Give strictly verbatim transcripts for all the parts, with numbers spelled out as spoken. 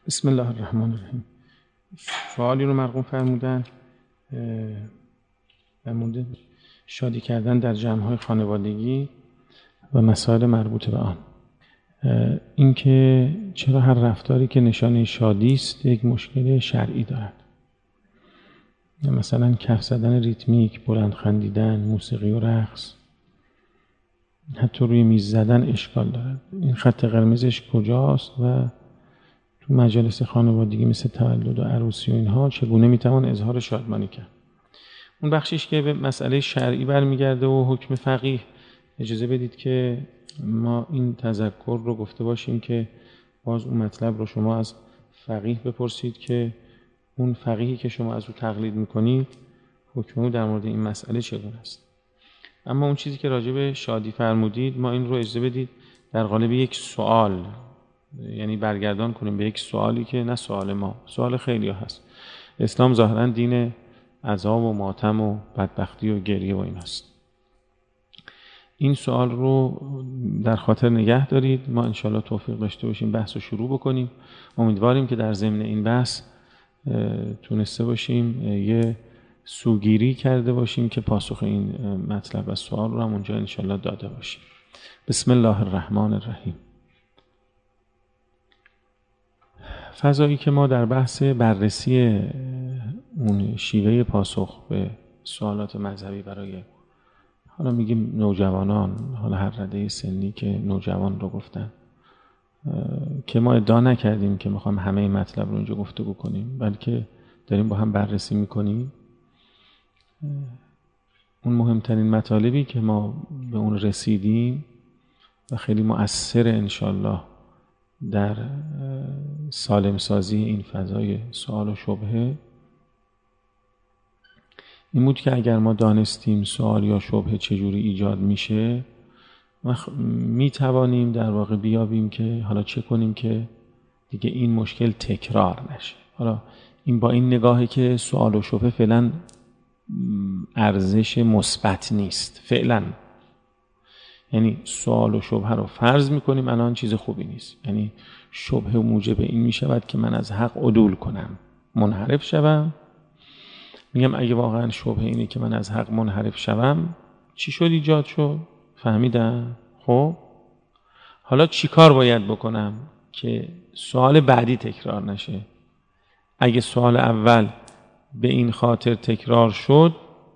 بسم الله الرحمن الرحیم. سوالی رو مرقوم فرمودن در مورد شادی کردن در جمع‌های خانوادگی و مسائل مربوط به آن. اینکه چرا هر رفتاری که نشانه شادی است یک مشکل شرعی دارد. مثلا کف زدن ریتمیک، بلند خندیدن، موسیقی و رقص، حتی روی میز زدن اشکال دارد. این خط قرمزش کجاست و تو مجالس خانوادگی مثل تولد و عروسی و اینها چگونه میتوان اظهار شادمانی کرد؟ اون بخشش که به مسئله شرعی برمیگرده و حکم فقیه، اجازه بدید که ما این تذکر رو گفته باشیم که باز اون مطلب رو شما از فقیه بپرسید که اون فقیهی که شما از او تقلید میکنید حکم او در مورد این مسئله چگونه است. اما اون چیزی که راجع به شادی فرمودید، ما این رو اجازه بدید در قالب یک سوال، یعنی برگردان کنیم به یک سوالی که نه سوال ما، سوال خیلی ها هست. اسلام ظاهرا دین عذاب و ماتم و بدبختی و گریه و این هست. این سوال رو در خاطر نگه دارید. ما انشالله توفیق داشته باشیم بحث رو شروع بکنیم. امیدواریم که در ضمن این بحث تونسته باشیم یه سوگیری کرده باشیم که پاسخ این مطلب و سوال رو هم اونجا انشالله داده باشیم. بسم الله الرحمن الرحیم. فضایی که ما در بحث بررسی اون شیوه پاسخ به سوالات مذهبی برای حالا میگیم نوجوانان، حالا هر رده سنی که نوجوان رو گفتن، که ما ادعا نکردیم که میخوام همه این مطلب رو اینجا گفتگو کنیم، بلکه داریم با هم بررسی میکنیم. اون مهمترین مطالبی که ما به اون رسیدیم و خیلی مؤثر انشالله در سالم سازی این فضای سوال و شبهه این بود که اگر ما دانستیم سوال یا شبهه چجوری ایجاد میشه، می توانیم در واقع بیابیم که حالا چه کنیم که دیگه این مشکل تکرار نشه. حالا این با این نگاهی که سوال و شبهه فعلا ارزش مثبت نیست فعلا، یعنی سوال و شبهه رو فرض میکنیم الان چیز خوبی نیست، یعنی شبهه موجب این میشود که من از حق عدول کنم، منحرف شوم. میگم اگه واقعا شبهه اینه که من از حق منحرف شوم، چی شد ایجاد شد؟ فهمیدم؟ خب حالا چی کار باید بکنم که سوال بعدی تکرار نشه؟ اگه سوال اول به این خاطر تکرار شد،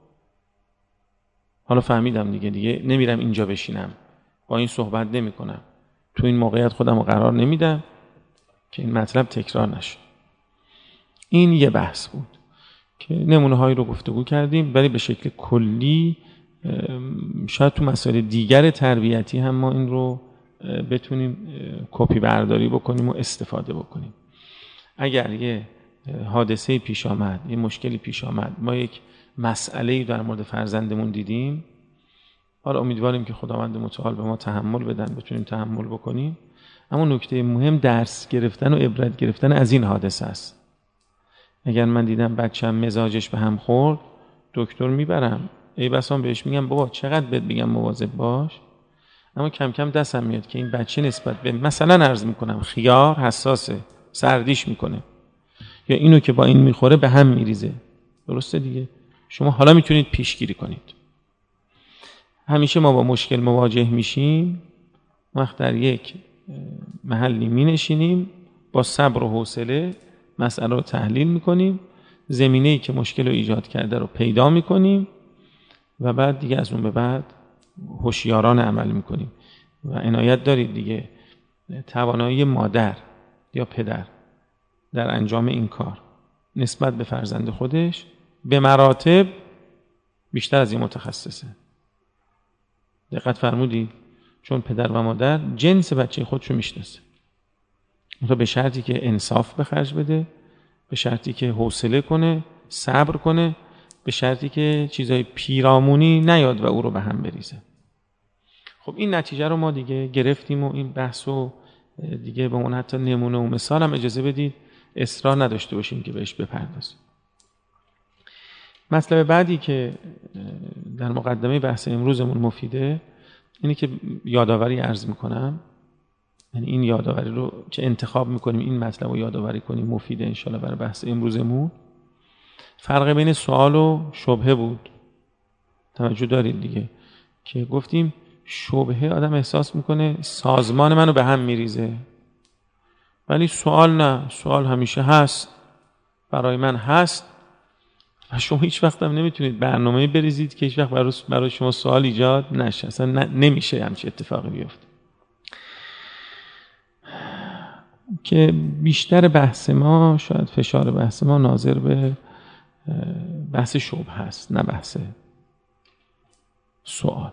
حالا فهمیدم دیگه دیگه نمیرم اینجا بشینم، با این صحبت نمی کنم، تو این موقعیت خودم رو قرار نمیدم که این مطلب تکرار نشه. این یه بحث بود که نمونه هایی رو گفتگو کردیم، ولی به شکل کلی شاید تو مسائل دیگر تربیتی هم ما این رو بتونیم کپی برداری بکنیم و استفاده بکنیم. اگر یه حادثه پیش آمد، یه مشکلی پیش آمد، ما یک مسئله‌ای در مورد فرزندمون دیدیم، حالا امیدواریم که خداوند متعال به ما تحمل بدن، بتونیم تحمل بکنیم. اما نکته مهم درس گرفتن و عبرت گرفتن از این حادثه است. اگر من دیدم بچه‌م مزاجش به هم خورد، دکتر میبرم، ای بسا بهش میگم بابا چقدر بهت بگم مواظب باش، اما کم کم دستم میاد که این بچه نسبت به مثلا عرض میکنم خیار حساسه، سردیش میکنه، یا اینو که با این میخوره به هم میریزه. درسته دیگه؟ شما حالا میتونید پیشگیری کنید. همیشه ما با مشکل مواجه میشیم وقت در یک محلی مینشینیم، با صبر و حوصله مسئله رو تحلیل میکنیم، زمینه‌ای که مشکل رو ایجاد کرده رو پیدا میکنیم و بعد دیگه از اون به بعد هوشیارانه عمل میکنیم. و عنایت دارید دیگه، توانایی مادر یا پدر در انجام این کار نسبت به فرزند خودش به مراتب بیشتر از این متخصصه. دقت فرمودید؟ چون پدر و مادر جنس بچه خودشو میشناسه، اون به شرطی که انصاف به خرج بده، به شرطی که حوصله کنه، صبر کنه، به شرطی که چیزای پیرامونی نیاد و او رو به هم بریزه. خب این نتیجه رو ما دیگه گرفتیم و این بحثو دیگه به اون حتی نمونه و مثال هم اجازه بدید اصرار نداشته باشیم که بهش بپردازیم. مطلب بعدی که در مقدمه بحث امروزمون مفیده اینه که یادآوری عرض میکنم یعنی این یادآوری رو که انتخاب میکنیم این مطلب رو یادآوری کنیم مفیده انشالله برای بحث امروزمون. فرق بین سوال و شبهه بود. توجه دارید دیگه که گفتیم شبهه آدم احساس میکنه سازمان منو به هم میریزه، ولی سوال نه، سوال همیشه هست، برای من هست و شما هیچ وقت هم نمیتونید برنامه بریزید که هیچ وقت برای, برای شما سوال ایجاد نشه. اصلا نمیشه همچین اتفاقی بیفته. که بیشتر بحث ما، شاید فشار بحث ما ناظر به بحث شبهه هست نه بحث سوال.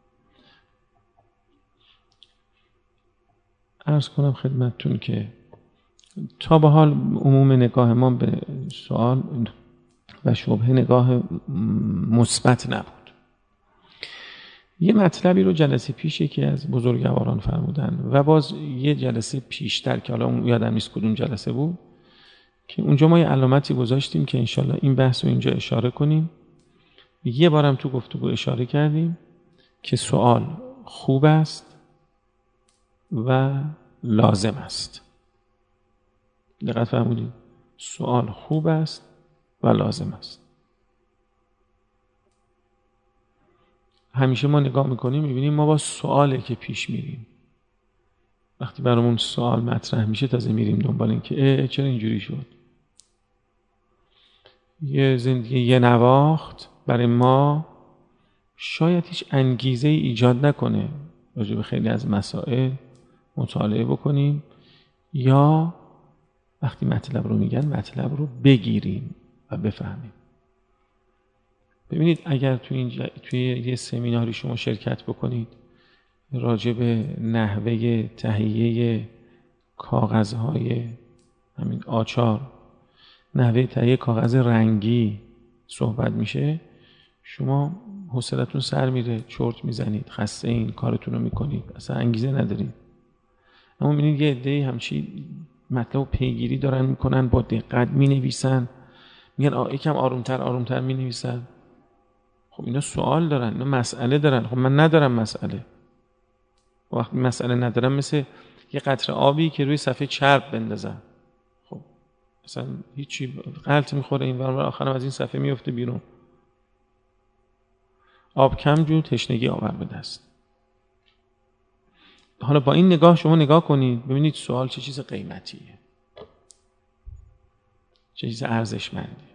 عرض کنم خدمتتون که تا به حال عموم نگاه ما به سوال و شبهه نگاه مثبت نبود. یه مطلبی رو جلسه پیش یکی از بزرگواران فرمودن و باز یه جلسه پیشتر که حالا اون یادم نیست کدوم جلسه بود که اونجا ما یه علامتی گذاشتیم که انشالله این بحث رو اینجا اشاره کنیم. یه بارم تو گفتگو اشاره کردیم که سوال خوب است و لازم است. دقت فرمودید؟ سوال خوب است و لازم است. همیشه ما نگاه میکنیم میبینیم ما با سواله که پیش میریم. وقتی برامون سوال مطرح میشه تازه میریم دنبال این که اه چرا اینجوری شد. یه زندگی یه نواخت برای ما شاید هیچ انگیزه ای ایجاد نکنه راجع به خیلی از مسائل مطالعه بکنیم یا وقتی مطلب رو میگن مطلب رو بگیریم و بفهمیم. ببینید اگر توی این ج... توی یه سمیناری شما شرکت بکنید راجع به نحوه تهیه کاغذهای همین آچار، نحوه تهیه کاغذ رنگی صحبت میشه، شما حوصلتون سر میره، چرت میزنید، خسته این کارتون رو میکنید، اصلا انگیزه ندارید. اما ببینید یه عده‌ای همچی مطلب پیگیری دارن میکنن، با دقت مینویسن، میگن آ یکم آرومتر آرومتر مینویسن. خب اینا سوال دارن، اینا مسئله دارن. خب من ندارم مسئله. وقتی مسئله ندارم مثل یه قطره آبی که روی صفحه چرب بندازن، خب مثلا هیچی غلط میخوره این ور آخرام از این صفحه میفته بیرون. آب کم جو تشنگی آور به دست. حالا با این نگاه شما نگاه کنید ببینید سوال چه چیز قیمتیه، چه چیز ارزشمندیه.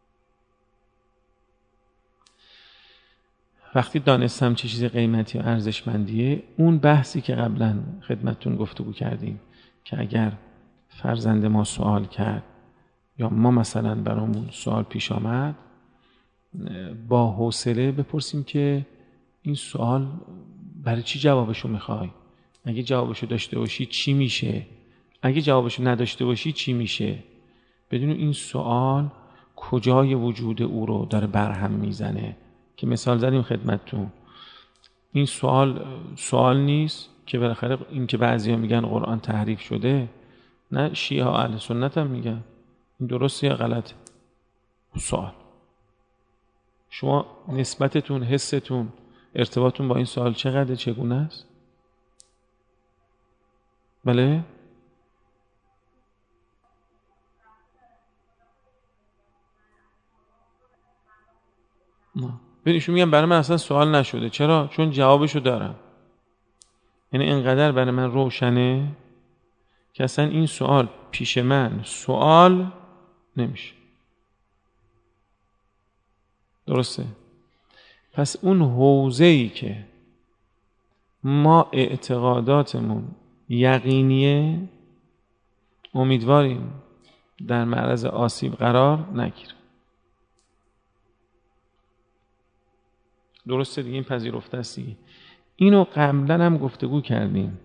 وقتی دانستم چه چیز قیمتی و ارزشمندیه، اون بحثی که قبلا خدمتتون گفتگو کردیم که اگر فرزند ما سوال کرد یا ما مثلا برامون سوال پیش آمد، با حوصله بپرسیم که این سوال برای چی جوابشو میخوای؟ اگه جوابشو داشته باشی چی میشه؟ اگه جوابشو نداشته باشی چی میشه؟ بدون این سوال کجای وجود او رو داره برهم میزنه. که مثال زدیم خدمتتون، این سوال سوال نیست که بالاخره این که بعضیا میگن قرآن تحریف شده، نه شیعه ها اهل سنت هم میگن این درسته یا غلطه. سوال شما نسبتتون، حستون، ارتباطتون با این سوال چقدر، چگونه است؟ بله؟ نه. ببینیشون میگم برای من اصلا سوال نشده. چرا؟ چون جوابشو دارم. یعنی اینقدر برای من روشنه که اصلا این سوال پیش من سوال نمیشه. درسته؟ پس اون حوزه‌ای که ما اعتقاداتمون یقینیه امیدواریم در معرض آسیب قرار نگیره. درسته دیگه، این پذیرفته است دیگه. اینو قبلا هم گفتگو کردیم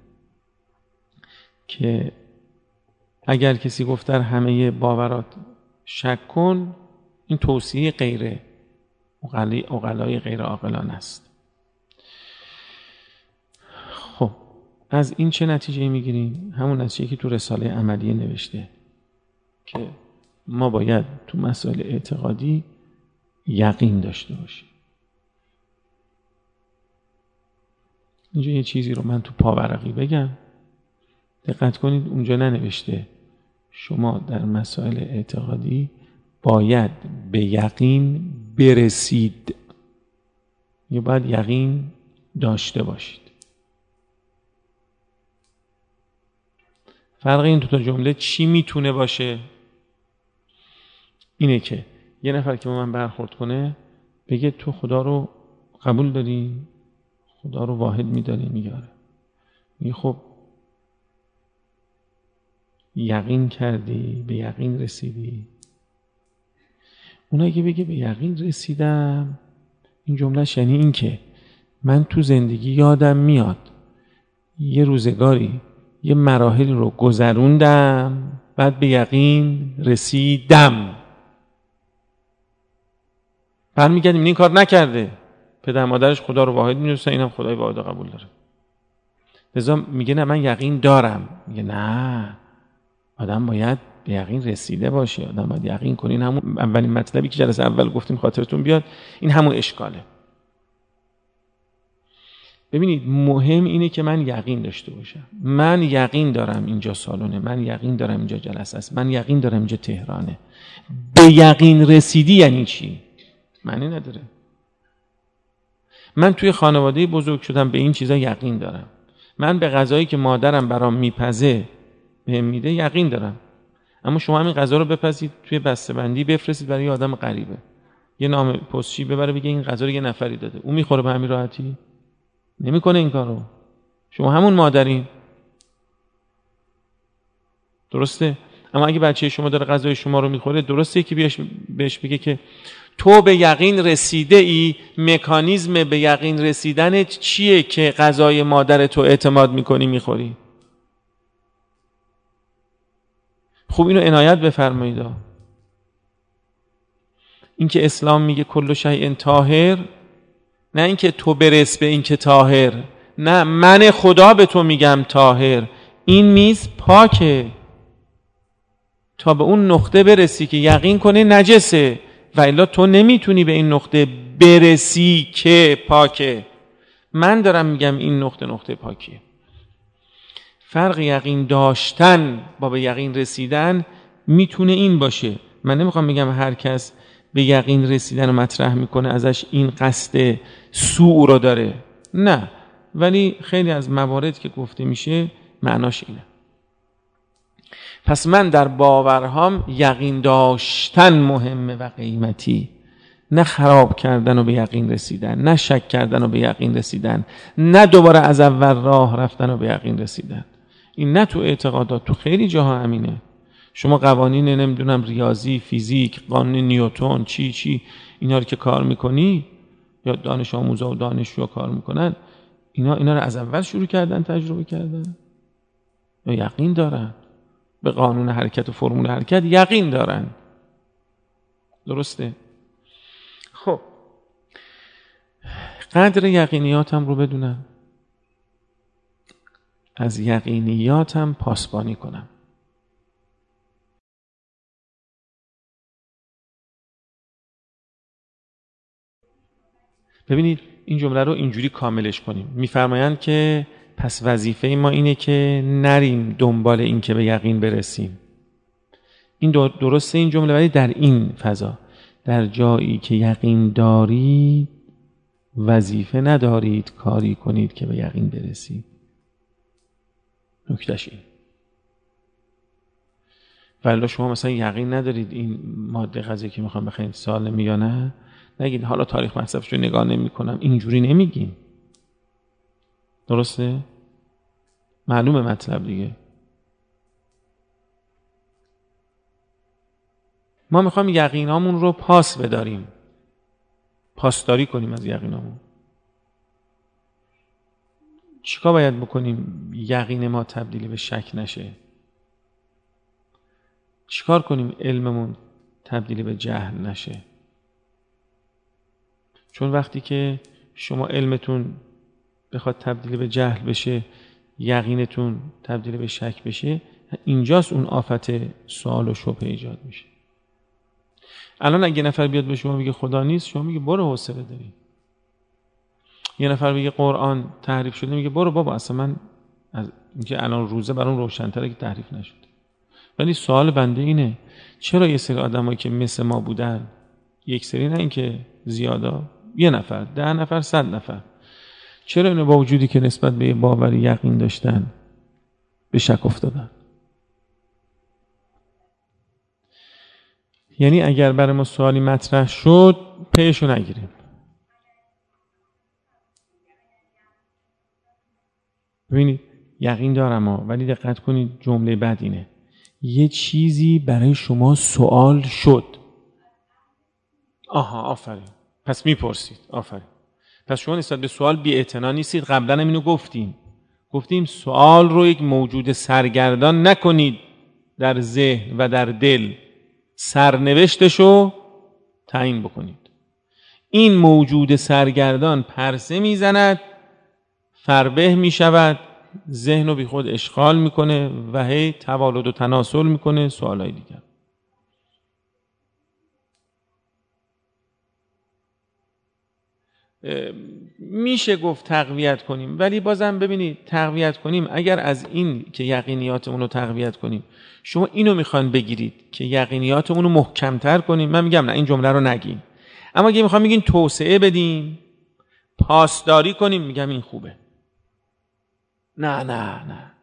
که اگر کسی گفت در همه باورات شک کن، این توصیه غیره عقلای غیر عاقلان است. خب از این چه نتیجه میگیریم؟ همون نتیجه که تو رساله عملیه نوشته که ما باید تو مسائل اعتقادی یقین داشته باشیم. اینجا یه چیزی رو من تو پاورقی بگم دقت کنید اونجا ننوشته شما در مسائل اعتقادی باید به یقین برسید یا باید یقین داشته باشید. فرق این دو تا جمله چی میتونه باشه؟ اینه که یه نفر که با من برخورد کنه بگه تو خدا رو قبول داری؟ خدا رو واحد میداری؟ میگه آره. میگه خب یقین کردی؟ به یقین رسیدی؟ اونایی که بگه به یقین رسیدم، این جملهش یعنی این که من تو زندگی یادم میاد یه روزگاری یه مراحلی رو گذروندم بعد به یقین رسیدم. برمیگردیم این کار نکرده، پدر مادرش خدا رو واحد میدونستن، اینم خدای واحد رو قبول داره. لذا میگه نه من یقین دارم. میگه نه، آدم باید به یقین رسیده باشه، آدم باید یقین کنه. این همون اولین مطلبی که جلسه اول گفتیم خاطرتون بیاد، این همون اشکاله. ببینید مهم اینه که من یقین داشته باشم. من یقین دارم اینجا سالونه، من یقین دارم اینجا جلسه است، من یقین دارم اینجا تهرانه. به یقین رسیدی یعنی چی؟ معنی نداره. من توی خانواده بزرگ شدم، به این چیزا یقین دارم. من به غذایی که مادرم برام میپزه بهم میده یقین دارم. اما شما همین غذا رو بپزید توی بسته‌بندی بفرستید برای یه آدم غریبه، یه نام پستچی ببره بگه این غذا رو یه نفری داده، اون میخوره به همین راحتی؟ نمیکنه این کارو. شما همون مادرین، درسته؟ اما اگه بچه شما داره غذای شما رو میخوره، درسته که بیاش بهش بگه که تو به یقین رسیده ای، مکانیزم به یقین رسیدنت چیه که غذای مادر تو اعتماد میکنی میخوری؟ خوب اینو عنایت بفرمایید. این که اسلام میگه کل شیء طاهر، نه اینکه تو برس به این که طاهر، نه من خدا به تو میگم طاهر. این میز پاکه تا به اون نقطه برسی که یقین کنه نجسه، و الا تو نمیتونی به این نقطه برسی که پاکه. من دارم میگم این نقطه نقطه پاکیه. فرق یقین داشتن با به یقین رسیدن میتونه این باشه. من نمیخوام بگم هر کس به یقین رسیدن رو مطرح میکنه ازش این قصد سوء رو داره، نه، ولی خیلی از موارد که گفته میشه معناش اینه. پس من در باورهام یقین داشتن مهمه و قیمتی، نه خراب کردن و به یقین رسیدن، نه شک کردن و به یقین رسیدن، نه دوباره از اول راه رفتن و به یقین رسیدن. این نه تو اعتقادات، تو خیلی جاها همینه. شما قوانین نمیدونم ریاضی، فیزیک، قانون نیوتن، چی چی اینا رو که کار میکنی، یا دانش آموزا و دانشجوها کار میکنن، اینا اینا رو از اول شروع کردن تجربه کردن یا یقین دارن؟ به قانون حرکت و فرمول حرکت یقین دارن. درسته؟ خب قدر یقینیاتم رو بدونم، از یقینیاتم پاسبانی کنم. ببینید این جمله رو اینجوری کاملش کنیم. میفرمایند که پس وظیفه ما اینه که نریم دنبال این که به یقین برسیم. این درسته این جمله، ولی در این فضا، در جایی که یقین دارید وظیفه ندارید کاری کنید که به یقین برسید. نکتهش این. ولی شما مثلا یقین ندارید این ماده غذایی که میخوام بخرید سالمه یا نه، نگید حالا تاریخ مصرفش رو نگاه نمی کنم. اینجوری نمیگیم. درسته؟ معلومه مطلب دیگه. ما میخوایم یقینامون رو پاس بداریم، پاسداری کنیم از یقینامون. چیکار باید بکنیم یقین ما تبدیل به شک نشه؟ چیکار کنیم علممون تبدیل به جهل نشه؟ چون وقتی که شما علمتون بخواد تبدیل به جهل بشه، یقینتون تبدیل به شک بشه، اینجاست اون آفت سوال و شبهه ایجاد میشه. الان اگه نفر بیاد به شما بگه خدا نیست، شما میگه برو حوصله داری. یه نفر بگه قرآن تحریف شده، میگه برو بابا اصلا من از اینکه الان روزه برام روشن‌تره که تحریف نشد. ولی سوال بنده اینه چرا یه سری آدمایی که مثل ما بودن، یک سری نه اینکه زیادا، یه نفر، ده نفر، صد نفر، چرا اینا با وجودی که نسبت به یه باوری یقین داشتن به شک افتادن؟ یعنی اگر برای ما سوالی مطرح شد پیشو نگیریم. ببینید یقین دارم ها، ولی دقت کنید جمله بعد اینه یه چیزی برای شما سوال شد. آها آفرین، پس میپرسید. آفرین، پس شما نسبت به سوال بی اعتنا نیستید. قبلا هم اینو گفتیم گفتیم سوال رو یک موجود سرگردان نکنید در ذهن و در دل، سرنوشتشو تعیین بکنید. این موجود سرگردان پرسه میزند، فربه میشود، ذهن رو بی خود اشغال میکنه و هی توالد و تناسل میکنه سوالای دیگر. میشه گفت تقویت کنیم، ولی بازم ببینید تقویت کنیم اگر از این که یقینیاتمون رو تقویت کنیم شما اینو میخوان بگیرید که یقینیاتمون رو محکمتر کنیم، من میگم نه این جمله رو نگیم. اما اگه میخوام بگین توسعه بدیم، پاسداری کنیم، میگم این خوبه. نه نه نه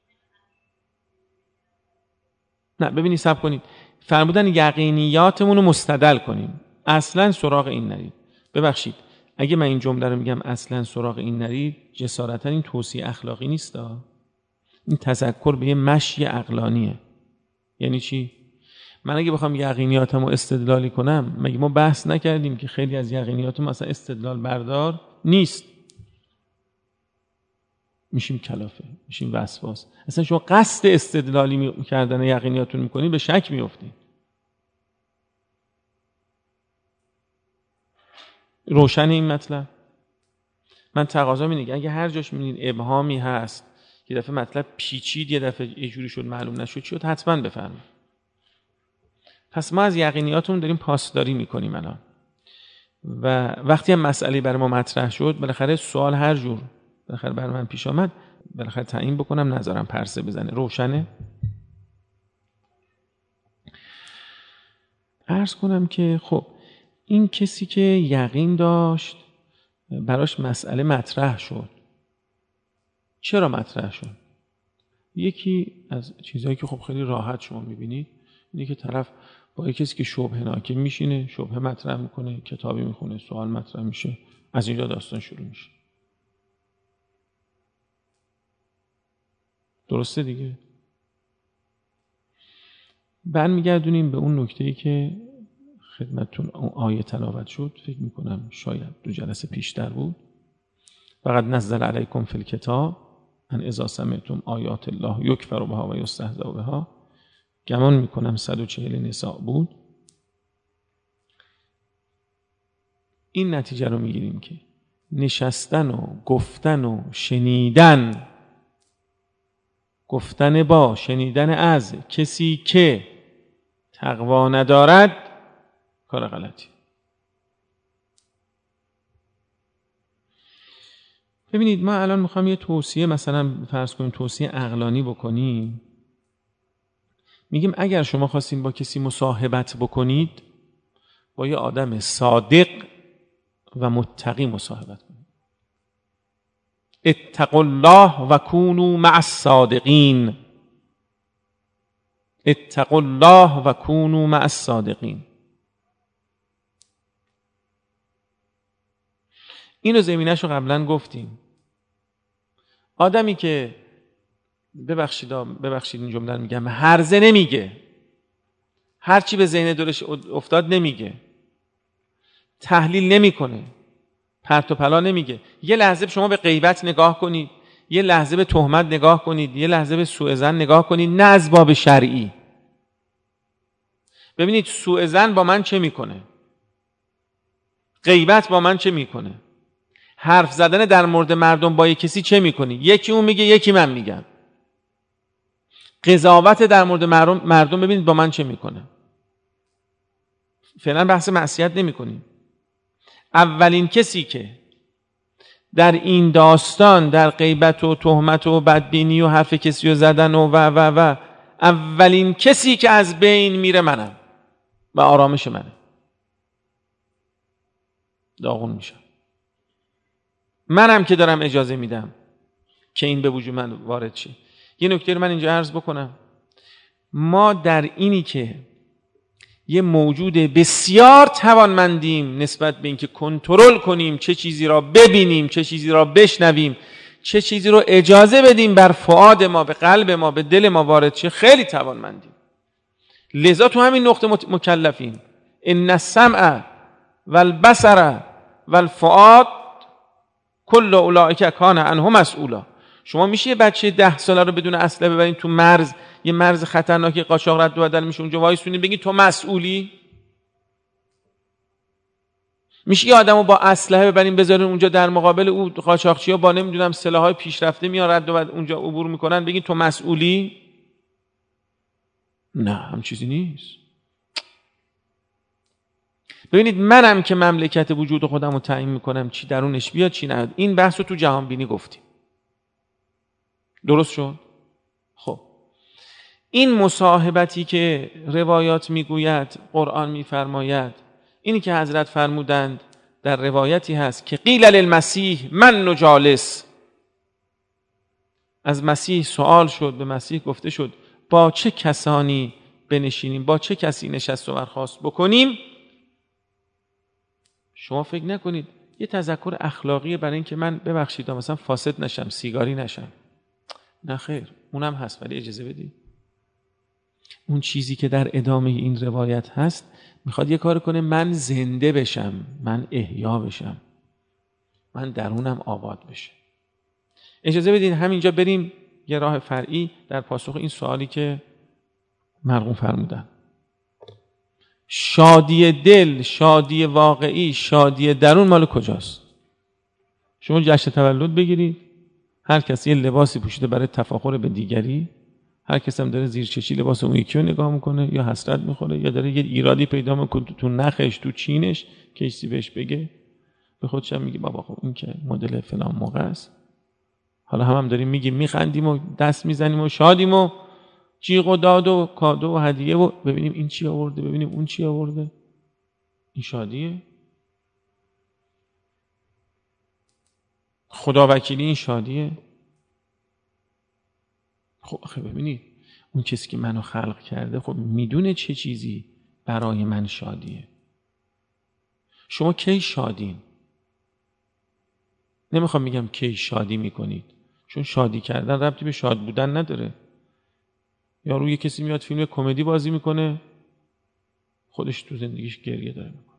نه ببینید صبر کنید، فرمودن یقینیاتمون رو مستدل کنیم، اصلا سراغ این نرید. ببخشید اگه من این جمله رو میگم اصلا سراغ این نرید، جسارتا این توصیه اخلاقی نیست، این تذکر به یه مشی عقلانیه. یعنی چی؟ من اگه بخوام یقینیاتمو استدلالی کنم، مگه ما بحث نکردیم که خیلی از یقینیاتم اصلا استدلال بردار نیست، میشیم کلافه، میشیم وسواس. اصلا شما قصد استدلالی کردن یقینیاتون میکنید به شک میافتید. روشن این مطلب؟ من تقاضا می‌کنم اگه هر جاش می‌بینید ابهامی هست، یه دفعه مطلب پیچید، یه دفعه یه جوری شد معلوم نشد چی شد، حتما بفرمایید. پس ما از یقینیاتمون داریم پاسداری میکنیم الان، و وقتی هم مسئله برای ما مطرح شد، بالاخره سوال هر جور بالاخره برای من پیش آمد، بالاخره تعیین بکنم، نذارم پرسه بزنه. روشنه؟ عرض کنم که خب این کسی که یقین داشت براش مسئله مطرح شد، چرا مطرح شد؟ یکی از چیزهایی که خب خیلی راحت شما میبینید اینه که طرف با یک کسی که شبهه ناکه میشینه، شبهه مطرح میکنه، کتابی میخونه، سوال مطرح میشه، از اینجا داستان شروع میشه. درسته دیگه؟ برمیگردونیم به اون نکته‌ای که خدمتتون اون آیه تلاوت شد، فکر میکنم شاید دو جلسه پیشتر بود. فقط نزل علیکم فی الکتاب ان اذا سمعتم آیات الله یکفر بها و یستهزأ بها، گمان میکنم صد و چهل نساء بود. این نتیجه رو میگیریم که نشستن و گفتن و شنیدن، گفتن با شنیدن از کسی که تقوا ندارد کار غلطی. ببینید ما الان میخوام یه توصیه، مثلا فرض کنیم توصیه عقلانی بکنیم. میگیم اگر شما خواستین با کسی مصاحبت بکنید، با یه آدم صادق و متقی مصاحبت کنید. اتقوا الله و کونوا مع الصادقین. اتقوا الله و کونوا مع الصادقین. اینو زمینه‌شو قبلا گفتیم. آدمی که ببخشید ببخشید این جمله رو میگم، هرزه نمیگه، هر چی به ذهن دلش افتاد نمیگه، تحلیل نمیکنه، پرت و پلا نمیگه. یه لحظه شما به غیبت نگاه کنید، یه لحظه به تهمت نگاه کنید، یه لحظه به سوء ظن نگاه کنید، نه از باب شرعی. ببینید سوء ظن با من چه میکنه، غیبت با من چه میکنه، حرف زدن در مورد مردم با یک کسی چه میکنی؟ یکی اون میگه یکی من میگم. قضاوت در مورد مردم ببینید با من چه میکنه. فعلا بحث معصیت نمیکنیم. اولین کسی که در این داستان، در غیبت و تهمت و بدبینی و حرف کسی رو زدن و و و و اولین کسی که از بین میره منم و آرامش منه. داغون میشم. منم که دارم اجازه میدم که این به وجود من وارد شه. یه نکته رو من اینجا عرض بکنم. ما در اینی که یه موجود بسیار توانمندیم نسبت به اینکه کنترل کنیم چه چیزی را ببینیم، چه چیزی را بشنویم، چه چیزی رو اجازه بدیم بر فؤاد ما، به قلب ما، به دل ما وارد شه، خیلی توانمندیم. لذا تو همین نقطه مکلفیم. ان السمع والبصر والفؤاد کل اولئک کان عنه مسئولا. شما میشه یه بچه ده ساله رو بدون اسلحه ببرین تو مرز، یه مرز خطرناکی قاچاق رد و بدل میشه، اونجا وایسونین بگین تو مسئولی؟ میشه یه آدمو با اسلحه ببرین بذارین اونجا در مقابل اون قاچاقچی‌ها با نمیدونم سلاح‌های پیشرفته میان رد و بدل اونجا عبور میکنن، بگین تو مسئولی؟ نه، هم چیزی نیست. ببینید منم که مملکت وجود خودم رو تعیین میکنم چی درونش بیاد چی نیاد. این بحث رو تو جهان بینی گفتیم. درست شد؟ خب این مصاحبتی که روایات میگوید، قرآن میفرماید، اینی که حضرت فرمودند در روایتی هست که قیل للمسیح من نجالس، از مسیح سوال شد، به مسیح گفته شد با چه کسانی بنشینیم، با چه کسی نشست و برخاست بکنیم. شما فکر نکنید یه تذکر اخلاقی برای این که من ببخشید مثلا فاسد نشم، سیگاری نشم. نه خیر، اونم هست، ولی اجازه بدید اون چیزی که در ادامه این روایت هست میخواد یه کار کنه من زنده بشم، من احیا بشم، من درونم آباد بشه. اجازه بدید همینجا بریم یه راه فرعی در پاسخ این سوالی که مرحوم فرمودن. شادی دل، شادی واقعی، شادی درون مال کجاست؟ شما جشن تولد بگیرید، هر کسی یه لباسی پوشیده برای تفاخر به دیگری، هر کسی هم داره زیر چشی لباس اون یکی رو نگاه میکنه، یا حسرت میخوره یا داره یه ایرادی پیدا میکنه تو نخش، تو چینش، که کسی بهش بگه، به خودش هم میگه بابا خب این که مدل فلان موقع است. حالا هم هم داریم میگیم میخندیم و دست میزنیم و شادیم و جیغ و داد و کادو و هدیه و ببینیم این چی آورده، ببینیم اون چی آورده. این شادیه؟ خدا وکیلی این شادیه؟ خب آخه ببینید اون کسی که منو خلق کرده خب میدونه چه چیزی برای من شادیه. شما کی شادین؟ نمیخوام میگم کی شادی میکنید، چون شادی کردن ربطی به شاد بودن نداره. یا روی کسی میاد فیلم کمدی بازی میکنه، خودش تو زندگیش گریه داره میکنه.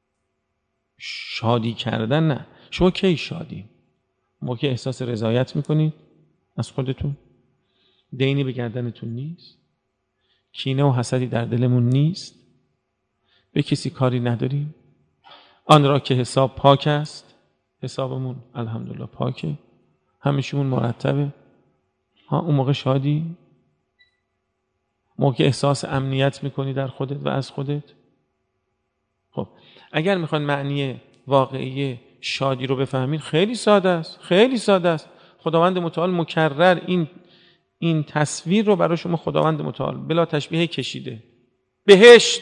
شادی کردن نه. شما کی شادی؟ موقع احساس رضایت میکنید از خودتون، دینی به گردنتون نیست، کینه و حسدی در دلمون نیست، به کسی کاری نداریم، آن را که حساب پاک است، حسابمون الحمدلله پاکه، همیشون مرتبه. ها اون موقع شادی؟ موقع احساس امنیت میکنی در خودت و از خودت. خب اگر میخوان معنی واقعی شادی رو بفهمین خیلی ساده است، خیلی ساده است. خداوند متعال مکرر این این تصویر رو برای شما خداوند متعال بلا تشبیه کشیده. بهشت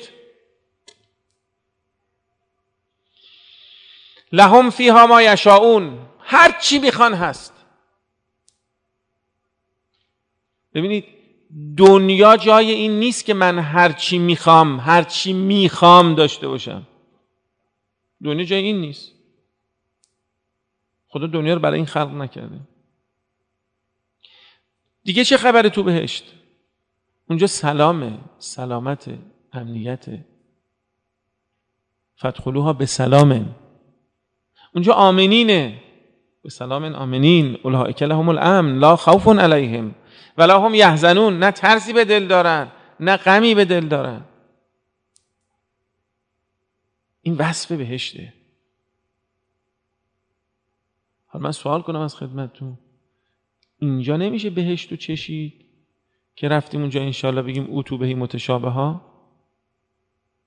لهم فیها ما یشاؤون، هر چی میخوان هست. ببینید دنیا جای این نیست که من هر چی میخوام هر چی میخوام داشته باشم. دنیا جای این نیست. خدا دنیا رو برای این خلق نکرده. دیگه چه خبره تو بهشت؟ اونجا سلامه، سلامت، امنیت. فادخلوها به سلام. اونجا آمنینه، به سلام آمنین، اولئک لهم الامن لا خوف علیهم ولا هم یحزنون. نه ترسی به دل دارن نه غمی به دل دارن. این وصف بهشته. حالا من سوال کنم از خدمتتون، اینجا نمیشه بهشت رو چشید که رفتیم اونجا انشالله بگیم او تو بهی متشابه ها؟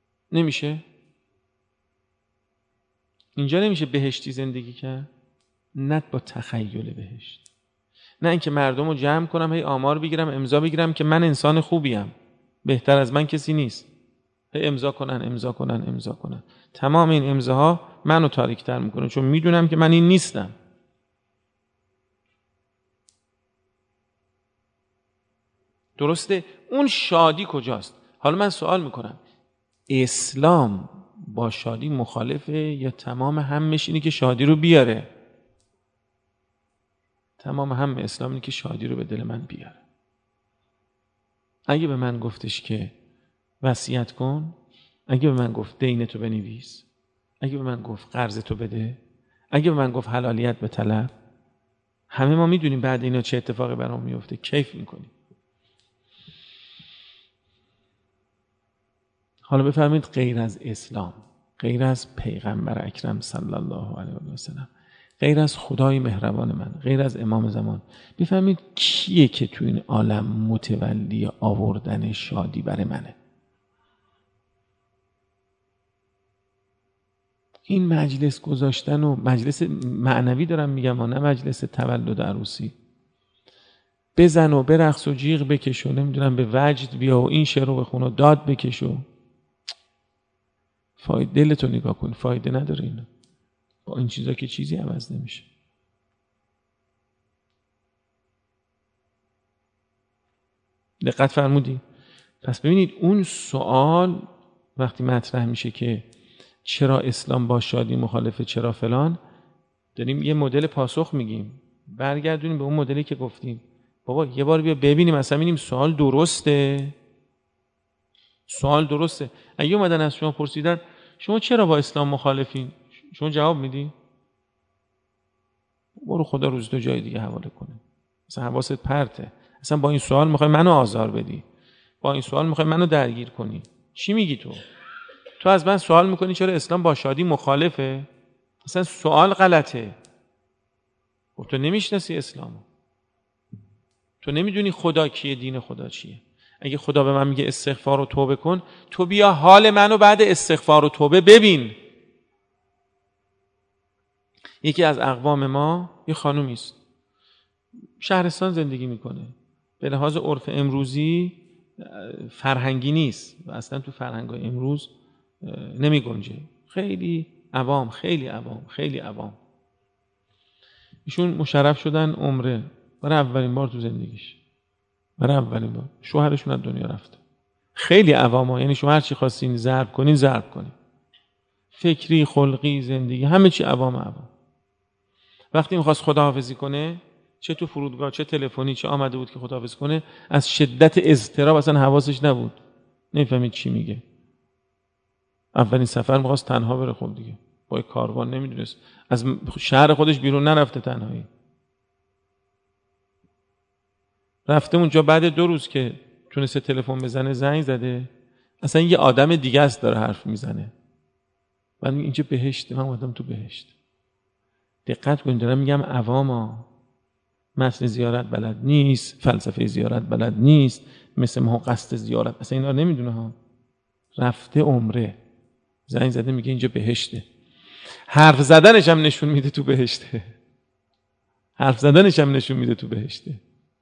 نمیشه؟ اینجا نمیشه بهشتی زندگی کرد؟ نه با تخیل بهشت، نه اینکه مردم رو جمع کنم هی آمار بگیرم امضا بگیرم که من انسان خوبیم، بهتر از من کسی نیست، هی امضا کنن امضا کنن امضا کنن. تمام این امضاها منو تاریک‌تر میکنه، چون میدونم که من این نیستم. درسته؟ اون شادی کجاست؟ حالا من سوال میکنم، اسلام با شادی مخالفه یا تمام همش اینه که شادی رو بیاره؟ تمام هم اسلام اینه که شادی رو به دل من بیاره. اگه به من گفتش که وصیت کن، اگه به من گفت دینتو بنویس، اگه به من گفت قرضتو بده، اگه به من گفت حلالیت به طلب، همه ما میدونیم بعد اینا چه اتفاقی برام میفته، کیف میکنیم. حالا بفرمایید غیر از اسلام، غیر از پیغمبر اکرم صلی الله علیه و سلم، غیر از خدای مهربان من، غیر از امام زمان، بفرمایید کیه که تو این عالم متولی آوردن شادی برای منه؟ این مجلس گذاشتن و مجلس معنوی دارم میگم، نه مجلس تولد عروسی. بزن و برقص و جیغ بکش و نمیدونم به وجد بیا و این شعر رو بخون و داد بکش و فایده، دلتو نگاه کن، فایده نداره اینا. با این چیزا که چیزی عوض نمیشه. دقت فرمودی؟ پس ببینید اون سوال وقتی مطرح میشه که چرا اسلام با شادی مخالفه، چرا فلان، داریم یه مدل پاسخ میگیم، برگردونیم به اون مدلی که گفتیم. بابا یه بار بیا ببینیم اصلا ببینیم سوال درسته. سوال درسته. اگه اومدن از شما پرسیدن شما چرا با اسلام مخالفین، شما جواب میدی؟ برو خدا روز تو جای دیگه حواله کنه. اصلا حواست پرته. اصلا با این سوال میخوای منو آزار بدی، با این سوال میخوای منو درگیر کنی. چی میگی تو؟ تو از من سوال میکنی چرا اسلام با شادی مخالفه؟ اصلا سوال غلطه. تو نمیشناسی اسلامو، تو نمیدونی خدا کیه، دین خدا چیه. اگه خدا به من میگه استغفار و توبه کن، تو بیا حال منو بعد استغفار و توبه ببین. یکی از اقوام ما یه خانومی است، شهرستان زندگی میکنه، به لحاظ عرف امروزی فرهنگی نیست و اصلا تو فرهنگای امروز نمی گنجه، خیلی عوام خیلی عوام خیلی عوام. ایشون مشرف شدن عمره برای اولین بار تو زندگیش، برای اولین بار. شوهرشون از دنیا رفته. خیلی عواما، یعنی شما هر چی خواستین ضرب کنین ضرب کنین، فکری خلقی زندگی همه چی عوام عوام. وقتی میخواست خداحافظی کنه، چه تو فرودگاه چه تلفنی چه آمده بود که خداحافظی کنه، از شدت اضطراب اصلا حواسش نبود، نمیفهمید چی میگه. اولین سفر میخواست تنها بره، خب دیگه با کاروان نمیدونست، از شهر خودش بیرون نرفته، تنهایی رفته اونجا. بعد دو روز که تونسته تلفن بزنه زنگ زده، اصلا یه آدم دیگه است داره حرف میزنه. من میگم اینجا بهشته، من اومدم تو بهشت. دقت کن دارم میگم عواما، متن زیارت بلد نیست، فلسفه زیارت بلد نیست، مثل ما قصد زیارت اصلا اینا نمیدونه ها. رفته عمره، زنگ زده میگه اینجا بهشته. حرف زدنش هم نشون میده تو بهشته. حرف زدنش هم نشون میده تو بهشته.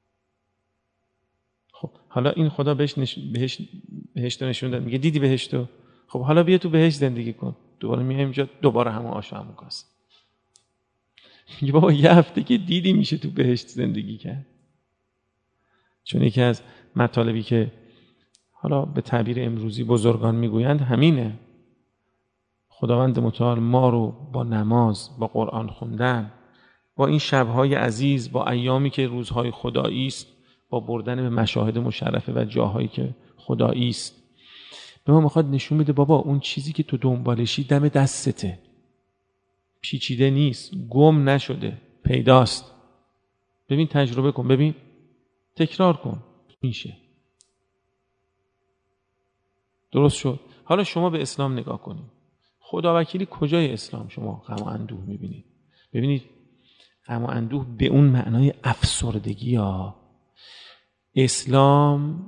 خب حالا این خدا بهش نش... بهشت بهشت نشون داد، میگه دیدی بهشتو؟ خب حالا بیا تو بهشت زندگی کن. دوباره میایم اینجا، دوباره همون آش و همون کاسه. میگه بابا یه هفته که دیدی میشه تو بهشت زندگی کرد. چون یکی از مطالبی که حالا به تعبیر امروزی بزرگان میگویند همینه. خداوند متعال ما رو با نماز، با قرآن خوندن، با این شبهای عزیز، با ایامی که روزهای خدایی است، با بردن به مشاهد مشرفه و جاهایی که خدایی است، به ما میخواد نشون بده بابا اون چیزی که تو دنبالشی دم دستته، پیچیده نیست، گم نشده، پیداست. ببین تجربه کن، ببین تکرار کن، میشه. درست شد. حالا شما به اسلام نگاه کنید. خداوکیلی کجای اسلام شما غم و اندوه میبینید؟ ببینید غم و اندوه به اون معنای افسردگی ها. اسلام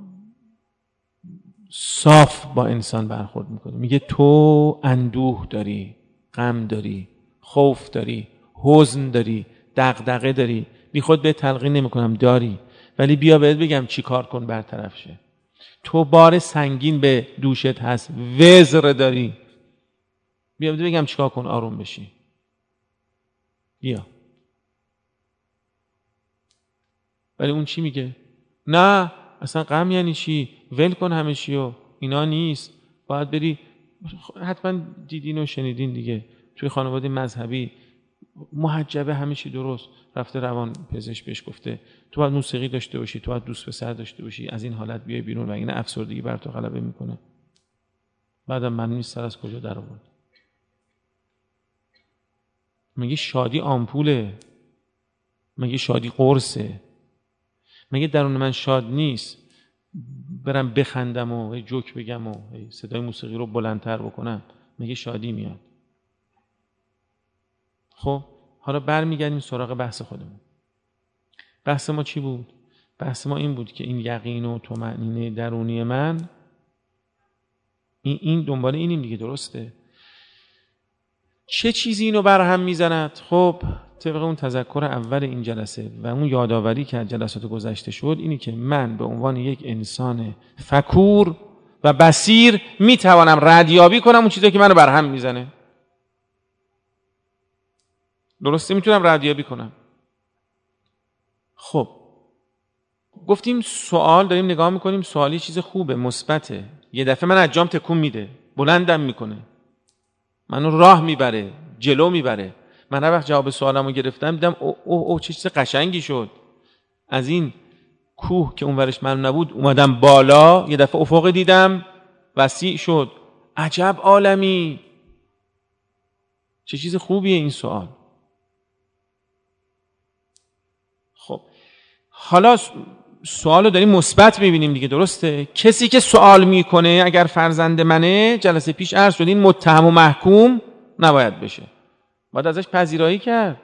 صاف با انسان برخورد میکنه، میگه تو اندوه داری، غم داری، خوف داری، حزن داری، دغدغه داری، بی خود به تلقین نمیکنم داری، ولی بیا بهت بگم چی کار کن برطرف شه. تو بار سنگین به دوشت هست، وزر داری، بیا بهت بگم چی کار کن آروم بشی. بیا. ولی اون چی میگه؟ نه اصلا غم یعنی چی؟ ول کن همه چی و اینا نیست، باید بری. حتما دیدین و شنیدین دیگه، توی خانواده مذهبی محجبه همه چی درست، رفته روان پزشک بهش گفته تو باید موسیقی داشته باشی، تو باید دوست پسر داشته باشی، از این حالت بیای بیرون و این افسردگی بر تو غلبه میکنه. بعدم من نیست سر از کجا در آورد. مگه شادی آمپوله؟ مگه شادی قرصه؟ مگه درون من شاد نیست برم بخندم و جوک بگم و صدای موسیقی رو بلندتر بکنم؟ مگه شادی میاد؟ خب حالا برمیگردیم سراغ بحث خودمون. بحث ما چی بود؟ بحث ما این بود که این یقین و طمأنینه درونی من، این این دنبال اینیم دیگه، درسته؟ چه چیزی اینو برهم میزند؟ خب طبق اون تذکر اول این جلسه و اون یادآوری که از جلسات گذشته شد، اینی که من به عنوان یک انسان فکور و بصیر میتوانم ردیابی کنم اون چیزی که منو برهم میزنه. درسته؟ میتونم ردیابی کنم. خب گفتیم سوال داریم نگاه میکنیم، سوالی چیز خوبه، مثبته، یه دفعه من از جام تکون میده، بلندم میکنه، منو راه میبره، جلو میبره. من هر وقت جواب سوالمو گرفتم دیدم اوه اوه او چه چیز قشنگی شد. از این کوه که اونورش من نبود اومدم بالا، یه دفعه افق دیدم وسیع شد. عجب عالمی، چه چیز خوبیه این سوال. خب حالا سوالو داریم مثبت میبینیم دیگه، درسته؟ کسی که سوال میکنه اگر فرزند منه، جلسه پیش عرض شد این متهم و محکوم نباید بشه، باید ازش پذیرایی کرد،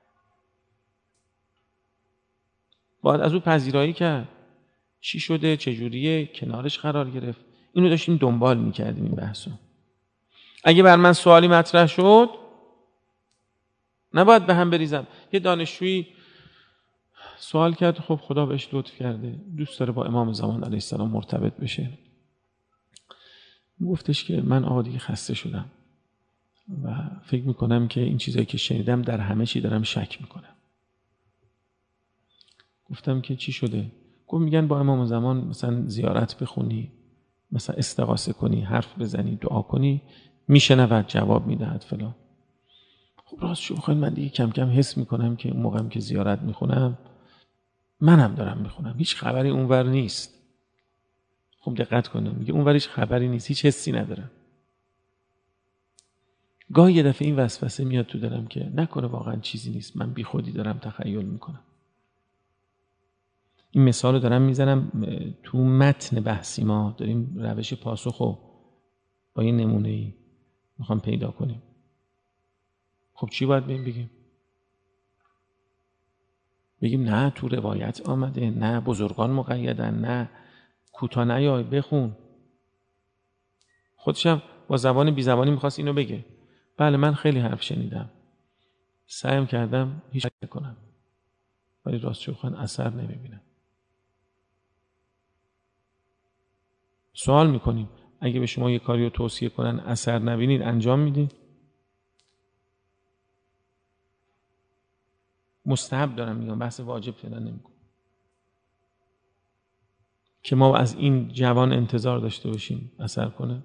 باید از او پذیرایی کرد. چی شده؟ چجوریه؟ کنارش قرار گرفت. اینو داشتیم دنبال میکردیم این بحثو. اگه بر من سوالی مطرح شد نباید به هم بریزم. یه دانشجویی سوال کرد، خب خدا بهش لطف کرده دوست داره با امام زمان علیه السلام مرتبط بشه. گفتش که من آقا دیگه خسته شدم و فکر میکنم که این چیزایی که شنیدم در همه چی دارم شک میکنم. گفتم که چی شده؟ گفت میگن با امام زمان مثلا زیارت بخونی، مثلا استغاثه کنی، حرف بزنی، دعا کنی، میشنود، جواب میدهد فلان. خب راست شو بخواید من دیگه کم کم حس میکنم که اون موقعم که زیارت میخونم منم دارم میخونم، هیچ خبری اونور نیست. خب دقت کنم، میگه اونور هیچ خبری نیست، هیچ حسی ندارم. گاهی یه دفعه این وسوسه میاد تو دلم که نکنه واقعا چیزی نیست، من بی خودی دارم تخیل میکنم. این مثال رو دارم میزنم تو متن بحثی، ما داریم روش پاسخو با یه نمونه‌ای میخوام پیدا کنیم. خب چی باید بگیم؟ بگیم بگیم نه تو روایت آمده، نه بزرگان مقیدن، نه کوتاه نیای بخون. خودشم با زبان بی زبانی میخواست اینو بگه. بله من خیلی حرف شنیدم، سعیم کردم هیچ نکنم، ولی راست شوخن اثر نمیبینم. سوال میکنیم اگه به شما یه کاری رو توصیه کنن اثر نبینید انجام میدید؟ مستحب دارم میگم، بحث واجب فعلا نمیکنم که ما از این جوان انتظار داشته باشیم اثر کنه.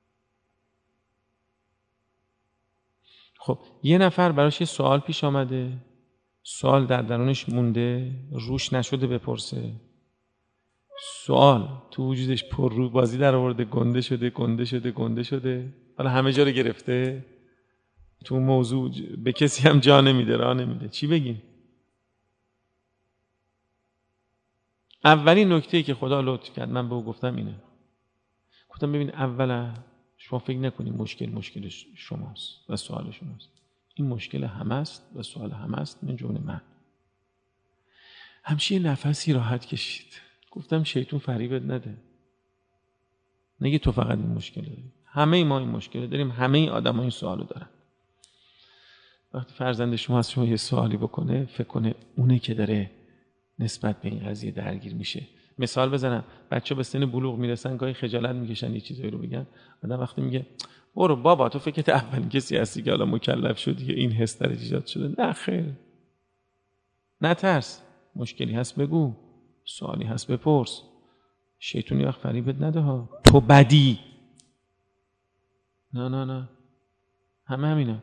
خب یه نفر براش یه سوال پیش آمده، سوال در درونش مونده، روش نشده بپرسه، سوال تو وجودش پر رو بازی در آورده، گنده شده گنده شده گنده شده، حالا همه جا رو گرفته، تو موضوع به کسی هم جا نمیده، راه نمیده. چی بگیم؟ اولین نکته‌ای که خدا لطف کرد من به او گفتم اینه، گفتم ببین اولا شما فکر نکنید مشکل مشکل شماست و سوال شماست، این مشکل همه است و سوال همه است، من جون من. همشه نفسی راحت کشید. گفتم شیطون فریبت نده، نگه تو فقط این مشکل داری، همه ما این مشکل داریم، همه آدم ها این سوالو دارن. وقتی فرزند شما از شما یه سوالی بکنه فکر کنه اونه که داره نسبت به این قضیه درگیر میشه. مثال بزنم، بچه به سن بلوغ میرسن گاهی خجالت میکشن یه چیزایی رو بگن. آدم وقتی میگه برو بابا تو فکرت اولین کسی هستی که حالا مکلف شدی این حس در ایجاد شده. نه خیر، نترس، مشکلی هست بگو، سوالی هست بپرس، شیطونی وقت فریبت نده ها، تو بدی. نه نه نه، همه همینا.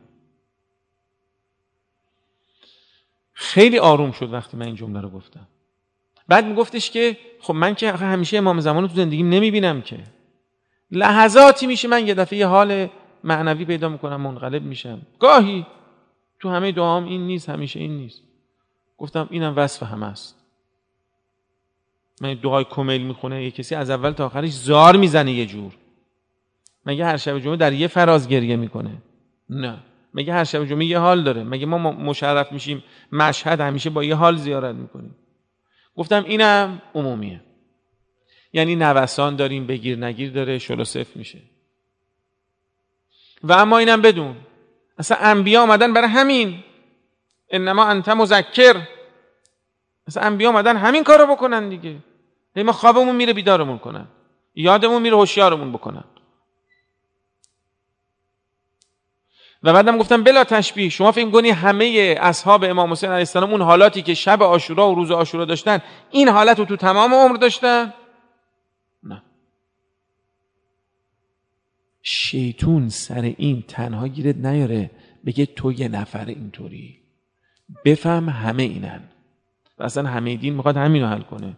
خیلی آروم شد وقتی من این جمله رو گفتم. بعد میگفتش که خب من که همیشه امام زمان رو تو زندگیم نمیبینم که، لحظاتی میشه من یه دفعه یه حال معنوی پیدا میکنم منقلب میشم، گاهی تو همه دعام این نیست، همیشه این نیست. گفتم اینم وصف همه است. من دعای کمیل میخونه یه کسی از اول تا آخرش زار میزنه یه جور. مگه هر شب جمعه در یه فراز گریه میکنه؟ نه. مگه هر شب جمعه یه حال داره؟ مگه ما مشرف میشیم مشهد همیشه با یه حال زیارت میکنیم؟ گفتم اینم عمومیه، یعنی نوسان داریم، بگیر نگیر داره، شل و صفر میشه. و اما اینم بدون اصلا انبیا آمدن برای همین، انما انت مذکر. اصلا انبیا آمدن همین کارو بکنن دیگه. ما خوابمون میره بیدارمون کنن، یادمون میره هوشیارمون بکنن. و بعدم گفتم بلا تشبیه، شما فکر می‌کنی همه اصحاب امام حسین علیه السلام اون حالاتی که شب عاشورا و روز عاشورا داشتن این حالت رو تو تمام عمر داشتن؟ نه. شیطون سر این تنها گیرت نیاره بگه تو یه نفر اینطوری، بفهم همه اینن و اصلا همه دین میخواد همین رو حل کنه.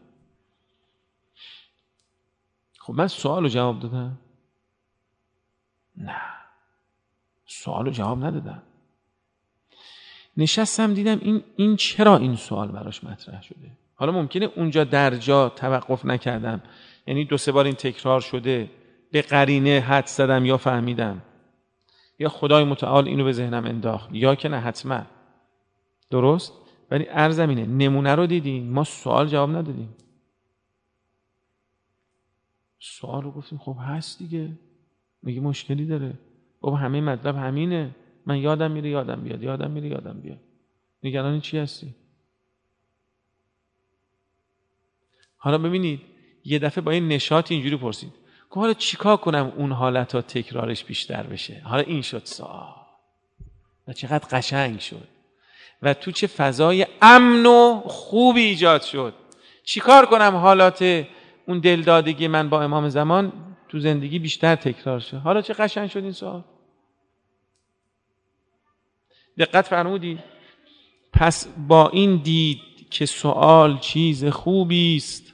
خب من سوال رو جواب دادم؟ نه، سوال رو جواب ندادم. نشستم دیدم این این چرا این سوال براش مطرح شده. حالا ممکنه اونجا در جا توقف نکردم، یعنی دو سه بار این تکرار شده، به قرینه حد زدم یا فهمیدم یا خدای متعال اینو به ذهنم انداخت یا که نه حتما درست. ولی عرضم اینه نمونه رو دیدیم، ما سوال جواب ندادیم. سوال رو گفتیم خب هست دیگه، میگه مشکلی داره بابا، همه مطلب همینه، من یادم میره یادم بیاد، یادم میره یادم بیاد، نگران چی هستی؟ حالا ببینید یه دفعه با این نشاط اینجوری پرسید که حالا چیکار کنم اون حالت ها تکرارش بیشتر بشه؟ حالا این شد سوال و چقدر قشنگ شد و تو چه فضای امن و خوبی ایجاد شد. چیکار کنم حالات اون دلدادگی من با امام زمان تو زندگی بیشتر تکرار شد؟ حالا چه قشنگ شد این سوال. دقت فرمودید؟ پس با این دید که سوال چیز خوبی است،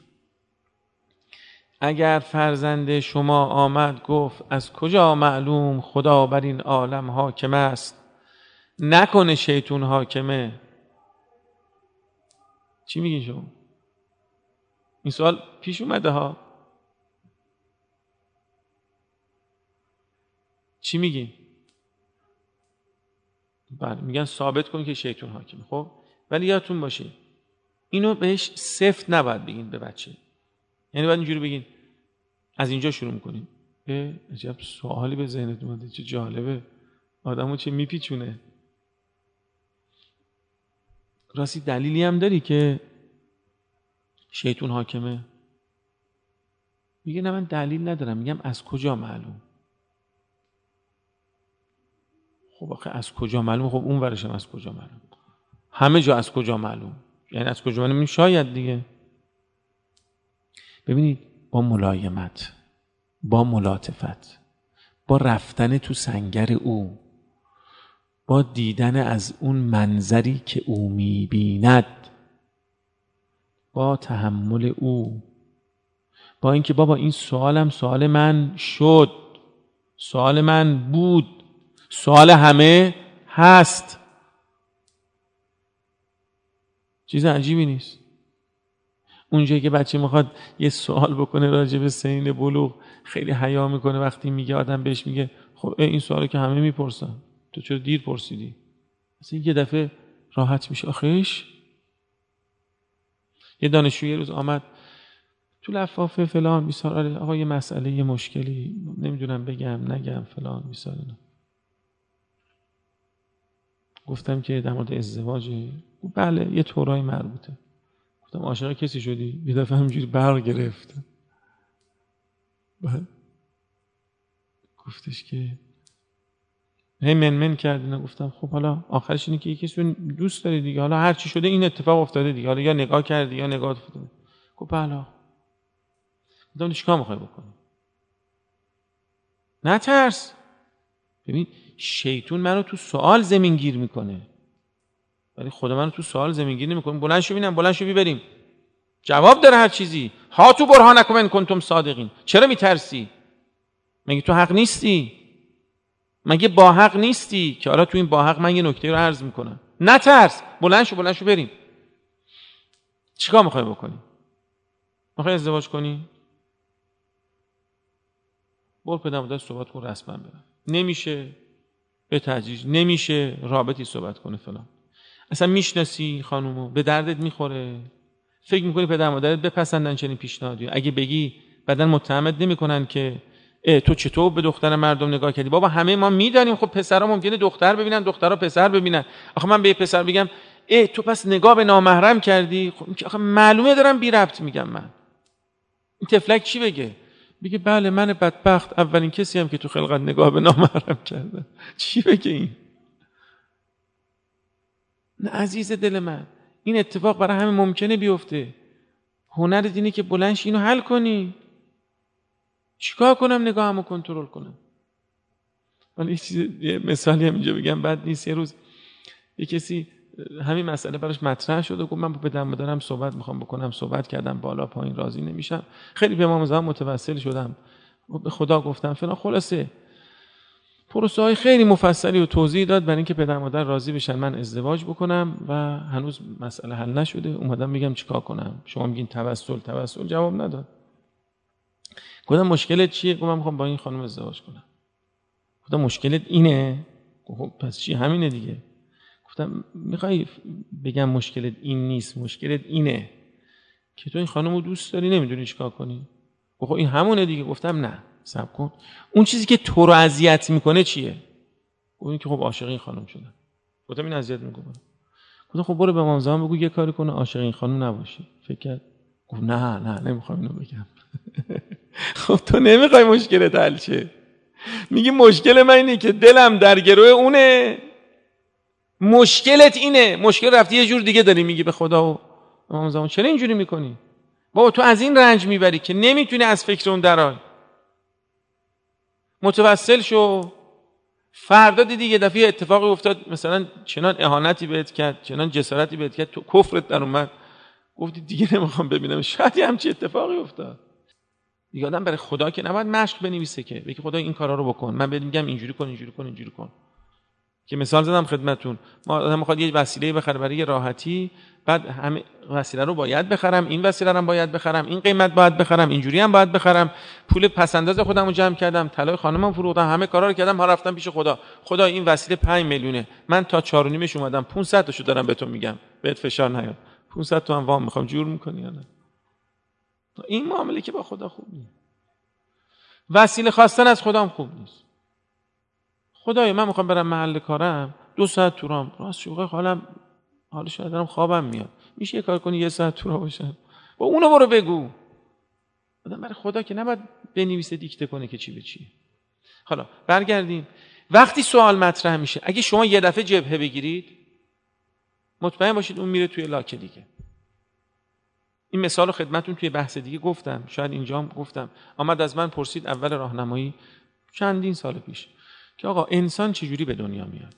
اگر فرزند شما آمد گفت از کجا معلوم خدا بر این عالم حاکم است، نکنه شیطون حاکمه. چی میگین شما؟ این سوال پیش اومده ها. چی میگین؟ بله میگن ثابت کن که شیطون حاکمه. خب ولی یادتون باشه اینو بهش سفت نباید بگین به بچه، یعنی باید اینجوری بگین، از اینجا شروع میکنیم. اه عجب سوالی به ذهنت اومده، چه جالبه، آدمو چه میپیچونه. راستی دلیلی هم داری که شیطون حاکمه؟ میگه نه من دلیل ندارم. میگم از کجا معلوم؟ خب آخه از کجا معلوم؟ خب اون ورشم از کجا معلوم؟ همه جا از کجا معلوم؟ یعنی از کجا معلوم؟ شاید دیگه. ببینید با ملایمت، با ملاطفت، با رفتن تو سنگر او، با دیدن از اون منظری که او میبیند، با تحمل او، با اینکه بابا این سوالم سوال من شد، سوال من بود، سوال همه هست، چیز عجیبی نیست. اونجایی که بچه میخواد یه سوال بکنه راجع به سن بلوغ خیلی حیا میکنه وقتی میگه، آدم بهش میگه خب این سوالو که همه میپرسن، تو چرا دیر پرسیدی؟ مثلا یه دفعه راحت میشه. آخیش یه دانشجوی روز آمد تو لفافه فلان بیسار، آقا یه مسئله یه مشکلی نمیدونم بگم نگم فلان بیسار. گفتم که در مورد ازدواجه. گفت بله یه طورای مربوطه. گفتم عاشق کسی شدی؟ یه دفعه همینجوری برق گرفت. بعد گفتش که هی من من کردین. گفتم خب حالا آخرش اینه که یکی کسی دوست داری دیگه، حالا هر چی شده این اتفاق افتاده دیگه، حالا یا نگاه کردی یا نگاه افتاده. گفت بله. گفتم چیکار میخوای بکنی؟ نه ترس. ببین شیطون منو تو سوال زمین گیر میکنه ولی خدا منو تو سوال زمین گیر نمیکنه. بلند شو ببینم، بلند شو بریم. جواب داره هر چیزی. هاتو برهانکم ان کنتم صادقین. چرا میترسی؟ مگه تو حق نیستی؟ مگه با حق نیستی؟ که حالا تو این با حق من یه نکته رو عرض میکنم. نترس، بلند شو بلند شو بریم. چیکار میخوای بکنی؟ میخوای ازدواج کنی؟ برو پدر مادر صحبت کن رسما برم. نمیشه به تدریج، نمیشه رابطی صحبت کنه فلان. اصلا میشناسی خانومو؟ به دردت میخوره؟ فکر میکنی پدر مادرت بپسندن چنین پیشنهادی؟ اگه بگی بعدن متهمت نمیکنن که تو چطور به دختر مردم نگاه کردی؟ بابا همه ما میدانیم خب پسرا ممکنه دختر ببینن، دخترها پسر ببینن. آخه من به یه پسر بگم ای تو پس نگاه به نامحرم کردی، خب آخه معلومه دارم بی ربط میگم. من این تفلک چی بگه؟ بگه بله من بدبخت اولین کسی هم که تو خلقت نگاه به نامحرم کردم. چی بگه این؟ نه عزیز دل من، این اتفاق برای همه ممکنه بیفته. هنرت اینه که بلنش اینو حل کنی. چیکار کنم نگاهمو کنترل کنم؟ ولی یه مثالی هم اینجا بگم بد نیست. یه روز یه کسی همین مسئله براش مطرح شد و گفت من با پدر مادرم صحبت میخوام بکنم. صحبت کردم بالا پایین راضی نمیشم. خیلی به امام زمان متوسل شدم، به خدا گفتم فلان. خلاصه پروسه های خیلی مفصلی و توضیح داد برای اینکه پدر مادر راضی بشن من ازدواج بکنم و هنوز مسئله حل نشده. اومدم میگم چیکار کنم؟ شما میگین توسل توسل. جواب نداد. گفتم مشکلت چیه؟ گفتم من میخوام با این خانم ازدواج کنم. گفتم مشکلت اینه؟ خب پس چی؟ همینه دیگه. گفتم میخوای بگم مشکلت این نیست، مشکلت اینه که تو این خانم رو دوست داری نمیدونی چیکار کنی. خب این همونه دیگه. گفتم نه صبر کن، اون چیزی که تو رو اذیت میکنه چیه؟ گفتم که خب عاشق این خانم شدم. گفتم این اذیت میکنه. گفتم خب برو به امام زمان بگو یه کاری کنه عاشق این خانم نباشی. فکر کرد گفت نه نه نمیخوام اینو بگم. خب تو نمیخوای مشکلت حل شه. میگی مشکل من اینه که دلم در گروه اونه. مشکلت اینه. مشکل رفتی یه جور دیگه داری میگی به خدا و امام زمان. چرا اینجوری میکنی؟ بابا تو از این رنج میبری که نمیتونی از فکر اون درای. متوسل شو. فردا دیدی یه دفعه اتفاقی افتاد، مثلا چنان اهانتی بهت کرد، چنان جسارتی بهت کرد، تو کفرت در اومد، گفتی دیگه نمیخوام ببینم. شاید همچین اتفاقی افتاد. دیگه آدم برای خدا که نباید مشق بنویسه که بگی خدا این کارا رو بکن، من بهت میگم اینجوری کن اینجوری کن اینجوری کن. که مثال زدم خدمتتون، ما آدم میخواد یه وسیله بخره برای یه راحتی، بعد همه وسیله رو باید بخرم، این وسیله رو هم باید بخرم، این قیمت باید بخرم، اینجوری هم باید بخرم، پول پسنداز خودم رو جمع کردم، طلای خانمم فروختم، همه کارا رو کردم، ها رفتم پیش خدا. خدا این وسیله پنج میلیونه، من تا چهار و نیمش اومدم پانصد تاشو دارم به تو میگم، بهت فشار نیاد. پانصد تومن وام میخوام، جور میکنی یا نه؟ این معامله که با خدا خوب نیست. وسیله خواستن از خدا هم خوب نیست. خدایا من میخوام برم محل کارم، دو ساعت تو رام، راست شوقه حالم حالا شاید دارم خوابم میاد، میشه یه کار کنی یه ساعت تو راه باشم؟ با اونو برو بگو. آدم برای خدا که نباید بنویسه دیکته کنه که چی به چیه. حالا برگردیم. وقتی سوال مطرح میشه، اگه شما یه دفعه جبهه بگیرید، مطمئن باشید اون میره توی لاک دیگه. این مثال رو خدمتتون توی بحث دیگه گفتم، شاید اینجا هم گفتم. آمد از من پرسید اول راهنمایی چندین سال پیش که آقا انسان چجوری به دنیا میاد؟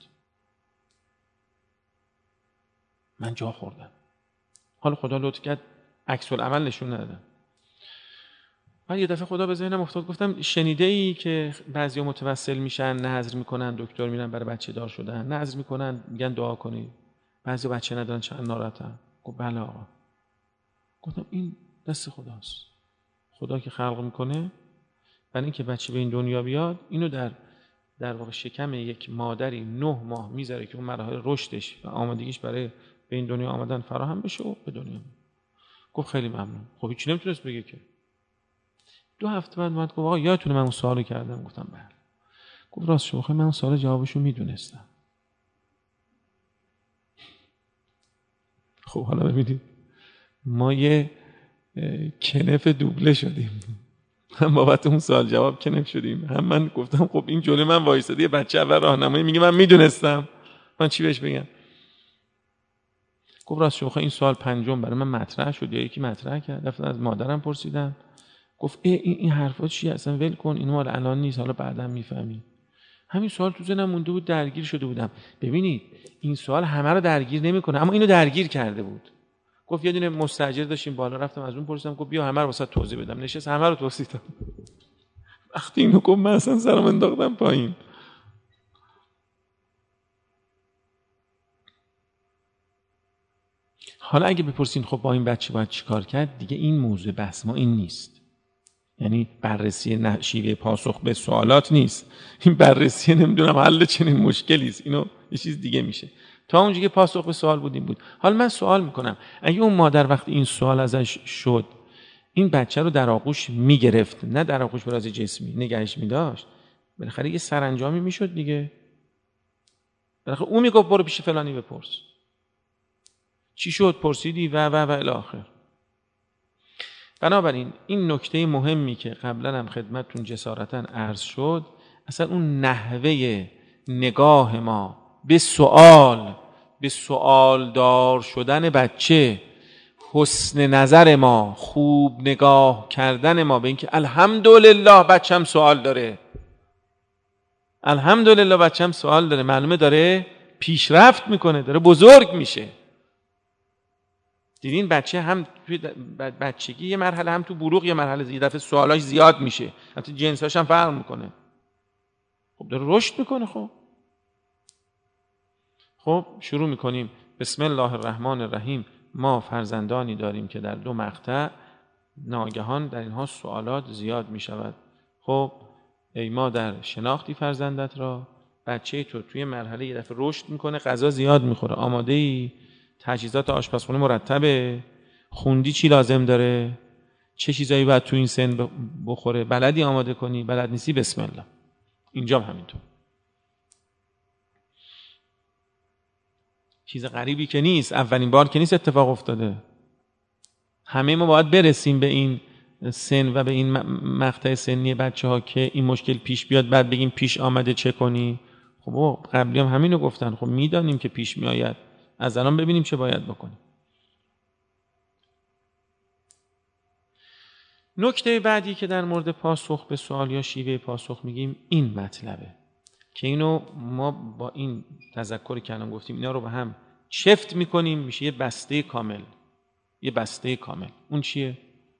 من جا خوردم. حالا خدا لطف کرد عکس العمل نشون ندادم. بعد یه دفعه خدا به ذهنم افتاد، گفتم شنیده ای که بعضیا متوسل میشن، نذر میکنن، دکتر میرن برای بچه دار شدن، نذر میکنن میگن دعا کنید، بعضیا بچه ندارن چند ناراحتن. گفت بله آقا. گفتم این دست خداست. خدا که خلق میکنه برای اینکه بچه به این دنیا بیاد، اینو در در واقع شکم یک مادری نه ماه میذاره که اون مراحل رشدش و آمادگیش برای به این دنیا آمدن فراهم بشه و به دنیا میاد. گفت خیلی ممنون. خب هیچ نمیتونست بگه که. دو هفته بعد اومد گفت آقا یادتونه من اون سوالو کردم؟ گفتم بله. گفت راست شو، من اون سوال جوابشو میدونستم. خب حالا ببینید ما یه کنف دوبله شدیم، هم بابت اون سوال جواب کنف شدیم، هم من گفتم خب این جلوی من وایساده یه بچه اول راهنمایی میگه من میدونستم، من چی بهش بگم؟ گفت راست شما این سوال پنجم برای من مطرح شد یا یکی مطرح کرد. رفتم از مادرم پرسیدم، گفت ای این این حرفا چیه اصلا، ول کن اینو، مال الان نیست، حالا بعداً میفهمی. همین سوال تو ذهنم مونده بود، درگیر شده بودم. ببینید این سوال همه رو درگیر نمیکنه، اما اینو درگیر کرده بود. گفت یه دونه مستاجر داشتیم بالا، رفتم از اون پرسیدم، گفت بیا همه رو واسه توضیح بدم. نشست همه رو توضیح داد. وقتی اینو گفت من اصلا سرم انداختم پایین. حالا اگه بپرسین خب با این بچه باید چیکار کرد، دیگه این موضوع بحث ما این نیست. یعنی بررسی شیوه پاسخ به سوالات نیست، این بررسی نمیدونم حل چنین مشکلی است، اینو یه چیز دیگه میشه. تا اونجا که پاسخ به سوال بودیم بود. حالا من سوال میکنم اگه اون مادر وقتی این سوال ازش شد این بچه رو در آغوش میگرفت، نه در آغوش به راز جسمی نگهش میداشت، بالاخره یه سرانجامی میشد دیگه. بالاخره اون میگفت برو پیش فلانی بپرس چی شد، پرسیدی و و و الی آخر. بنابراین این نکته مهمی که قبلا هم خدمتتون جسارتاً عرض شد، اصلا اون نحوه نگاه ما به سوال، به سوالدار شدن بچه، حسن نظر ما، خوب نگاه کردن ما به اینکه الحمدلله بچم سوال داره، الحمدلله بچم سوال داره، معلومه داره پیشرفت میکنه، داره بزرگ میشه. دیدین بچه هم توی بچگی یه مرحله، هم تو بلوغ یه مرحله، یه دفعه سوالاش زیاد میشه، حتی جنساش هم فرق میکنه. خب داره رشد میکنه. خب خب شروع میکنیم. بسم الله الرحمن الرحیم. ما فرزندانی داریم که در دو مقطع ناگهان در اینها سوالات زیاد میشود. خب ای مادر شناختی فرزندت را، بچه تو توی مرحله یه دفعه رشد میکنه، غذا زیاد میخوره، آماده ای؟ تجهیزات آشپزخونه مرتبه؟ خوندی چی لازم داره؟ چه چیزایی باید تو این سن بخوره؟ بلدی آماده کنی؟ بلد نیستی؟ بسم الله. اینجا هم همینطور. چیز غریبی که نیست، اولین بار که نیست اتفاق افتاده. همه ما باید برسیم به این سن و به این مقطع سنی بچه ها که این مشکل پیش بیاد، بعد بگیم پیش آمده چه کنی. خب قبلی هم همینو گفتن، خب میدانیم که پیش میآید، از الان ببینیم چه باید بکنیم. نکته بعدی که در مورد پاسخ به سوال یا شیوه پاسخ میگیم این مطلبه که اینو ما با این تذکری که الان گفتیم اینا رو با هم چفت میکنیم، میشه یه بسته کامل. یه بسته کامل. اون چیه؟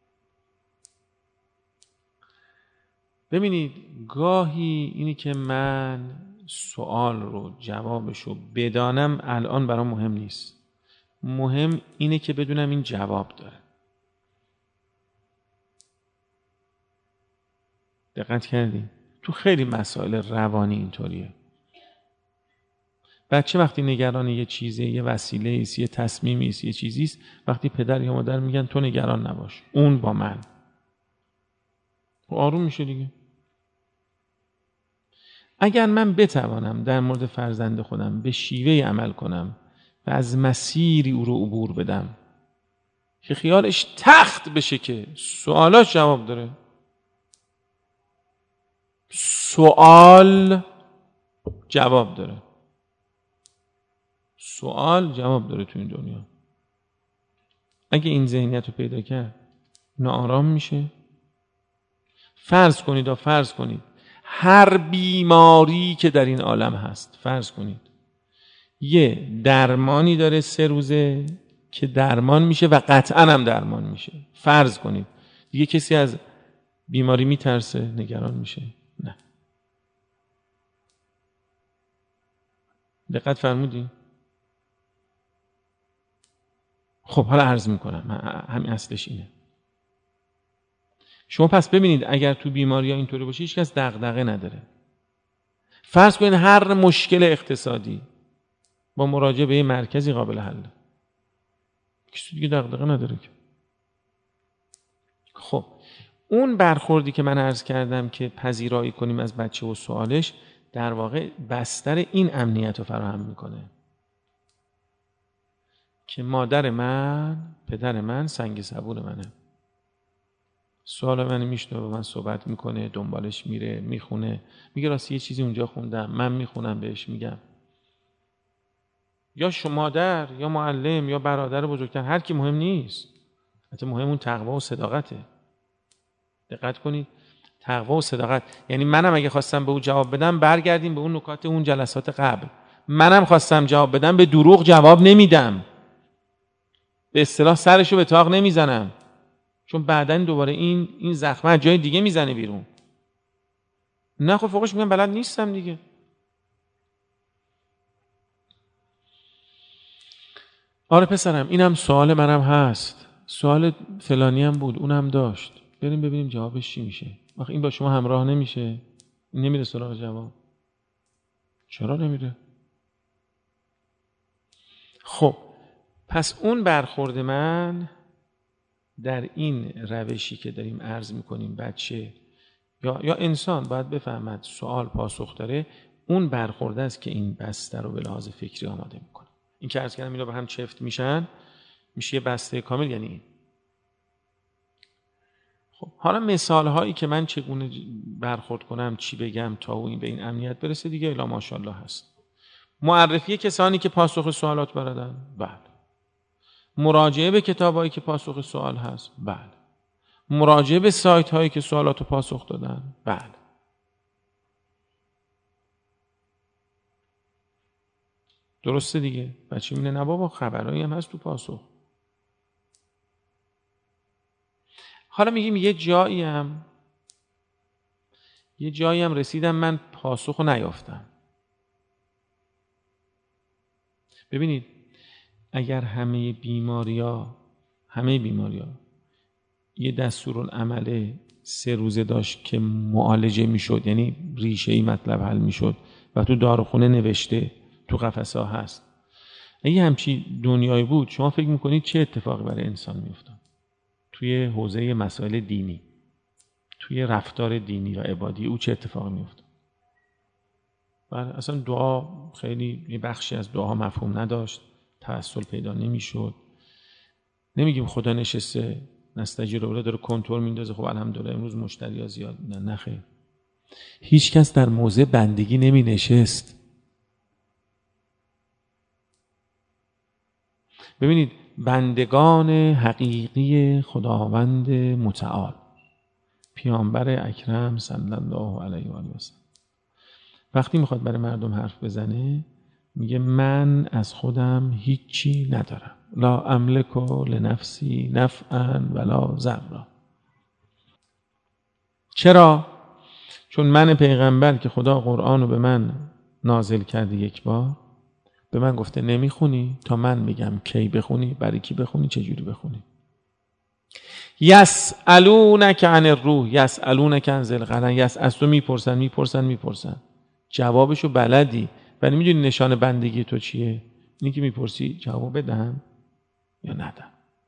ببینید گاهی اینی که من سوال رو جوابش رو بدانم الان برام مهم نیست، مهم اینه که بدونم این جواب داره. دقت کردین؟ تو خیلی مسائل روانی اینطوریه. بچه وقتی نگران یه چیزه، یه وسیله ایست، یه تصمیمی است، یه چیزی است، وقتی پدر یا مادر میگن تو نگران نباش، اون با من، آروم میشه دیگه. اگر من بتوانم در مورد فرزند خودم به شیوه عمل کنم و از مسیری او رو عبور بدم که خیالش تخت بشه که سوالاش جواب داره. سوال جواب داره. سوال جواب داره تو این دنیا. اگه این ذهنیت رو پیدا کرد ناآرام میشه. فرض کنید و فرض کنید هر بیماری که در این عالم هست، فرض کنید یه درمانی داره سه روزه که درمان میشه و قطعا هم درمان میشه. فرض کنید دیگه کسی از بیماری میترسه، نگران میشه؟ نه. دقت فرمودین؟ خب حالا عرض میکنم، همین اصلش اینه. شما پس ببینید اگر تو بیماری ها اینطوری باشه هیچ کس دغدغه نداره. فرض کنید هر مشکل اقتصادی با مراجعه به یه مرکزی قابل حل، کسی دیگه دغدغه نداره که. خب اون برخوردی که من عرض کردم که پذیرایی کنیم از بچه و سوالش، در واقع بستر این امنیت رو فراهم میکنه که مادر من، پدر من سنگ صبور منه. سوال من میشنه، با من صحبت میکنه، دنبالش میره، میخونه، میگه راستی یه چیزی اونجا خوندم، من میخونم بهش میگم. یا شما مادر یا معلم یا برادر بزرگتر، هر کی مهم نیست. حتی مهم اون تقوا و صداقته. دقت کنید، تقوا و صداقت. یعنی منم اگه خواستم به اون جواب بدم، برگردیم به اون نکات اون جلسات قبل. منم خواستم جواب بدم، به دروغ جواب نمیدم، به اصطلاح سرشو به تاق نمیزنم، چون بعداً دوباره این این زخمه از جای دیگه میزنه بیرون. نه خب فوقش میگم بلد نیستم دیگه. آره پسرم، اینم سوال منم هست، سوال فلانی هم بود، اونم داشت، بریم ببینیم جوابش چی میشه. آخه این با شما همراه نمیشه، این نمیره سراغ جواب. چرا نمیره؟ خب پس اون برخورد من در این روشی که داریم عرض میکنیم، بچه یا یا انسان باید بفهمد سوال پاسخ داره، اون برخورده است که این بسته رو به لحاظ فکری آماده میکنه. این که عرض کردم اینا به هم چفت میشن، میشه یه بسته کامل، یعنی این. خب حالا مثال هایی که من چگونه برخورد کنم، چی بگم تا این به این امنیت برسه دیگه الا ماشاءالله هست. معرفی کسانی که پاسخ سوالات بردن، بله. مراجعه به کتابایی که پاسخ سوال هست، بله. مراجعه به سایت هایی که سوالات رو پاسخ دادن، بله. درسته دیگه. بچه میگه نه بابا خبرایی هم هست تو پاسخ. حالا میگیم یه جایی هم یه جایی هم رسیدم من پاسخ رو نیافتم. ببینید اگر همه بیماریا همه بیماریا یه دستورالعمل سه روزه داشت که معالجه میشد، یعنی ریشه ای مطلب حل میشد و تو داروخونه نوشته، تو قفسه ها هست، اگه همچی دنیایی بود، شما فکر میکنید چه اتفاقی برای انسان میافتاد توی حوزه مسائل دینی، توی رفتار دینی و عبادی او چه اتفاقی میافتاد؟ بله اصلا دعا خیلی یه بخشی از دعا مفهوم نداشت، توسل پیدا نمیشد. نمیگیم خدا نشسته نستجیر رو داره کنترل میندازه، خب الحمدلله امروز مشتری ها زیاد، نه نه خیر. هیچ کس در موضع بندگی نمی نشست. ببینید بندگان حقیقی خداوند متعال، پیامبر اکرم صلی الله علیه و آله و سلم، وقتی میخواد برای مردم حرف بزنه میگه من از خودم هیچی ندارم، لا املک لنفسی نفعا ولا ضرا. چرا؟ چون من پیغمبر که خدا قرآن رو به من نازل کرده یک بار، به من گفته نمیخونی تا من میگم کی بخونی، برای کی بخونی، چجوری بخونی. یسألونک عن الروح یسألونک عن ذی القرنین، یس از تو میپرسن میپرسن میپرسن جوابشو بلدی، ولی میدونی نشان بندگی تو چیه؟ اینی که میپرسی جواب بدم یا ندم.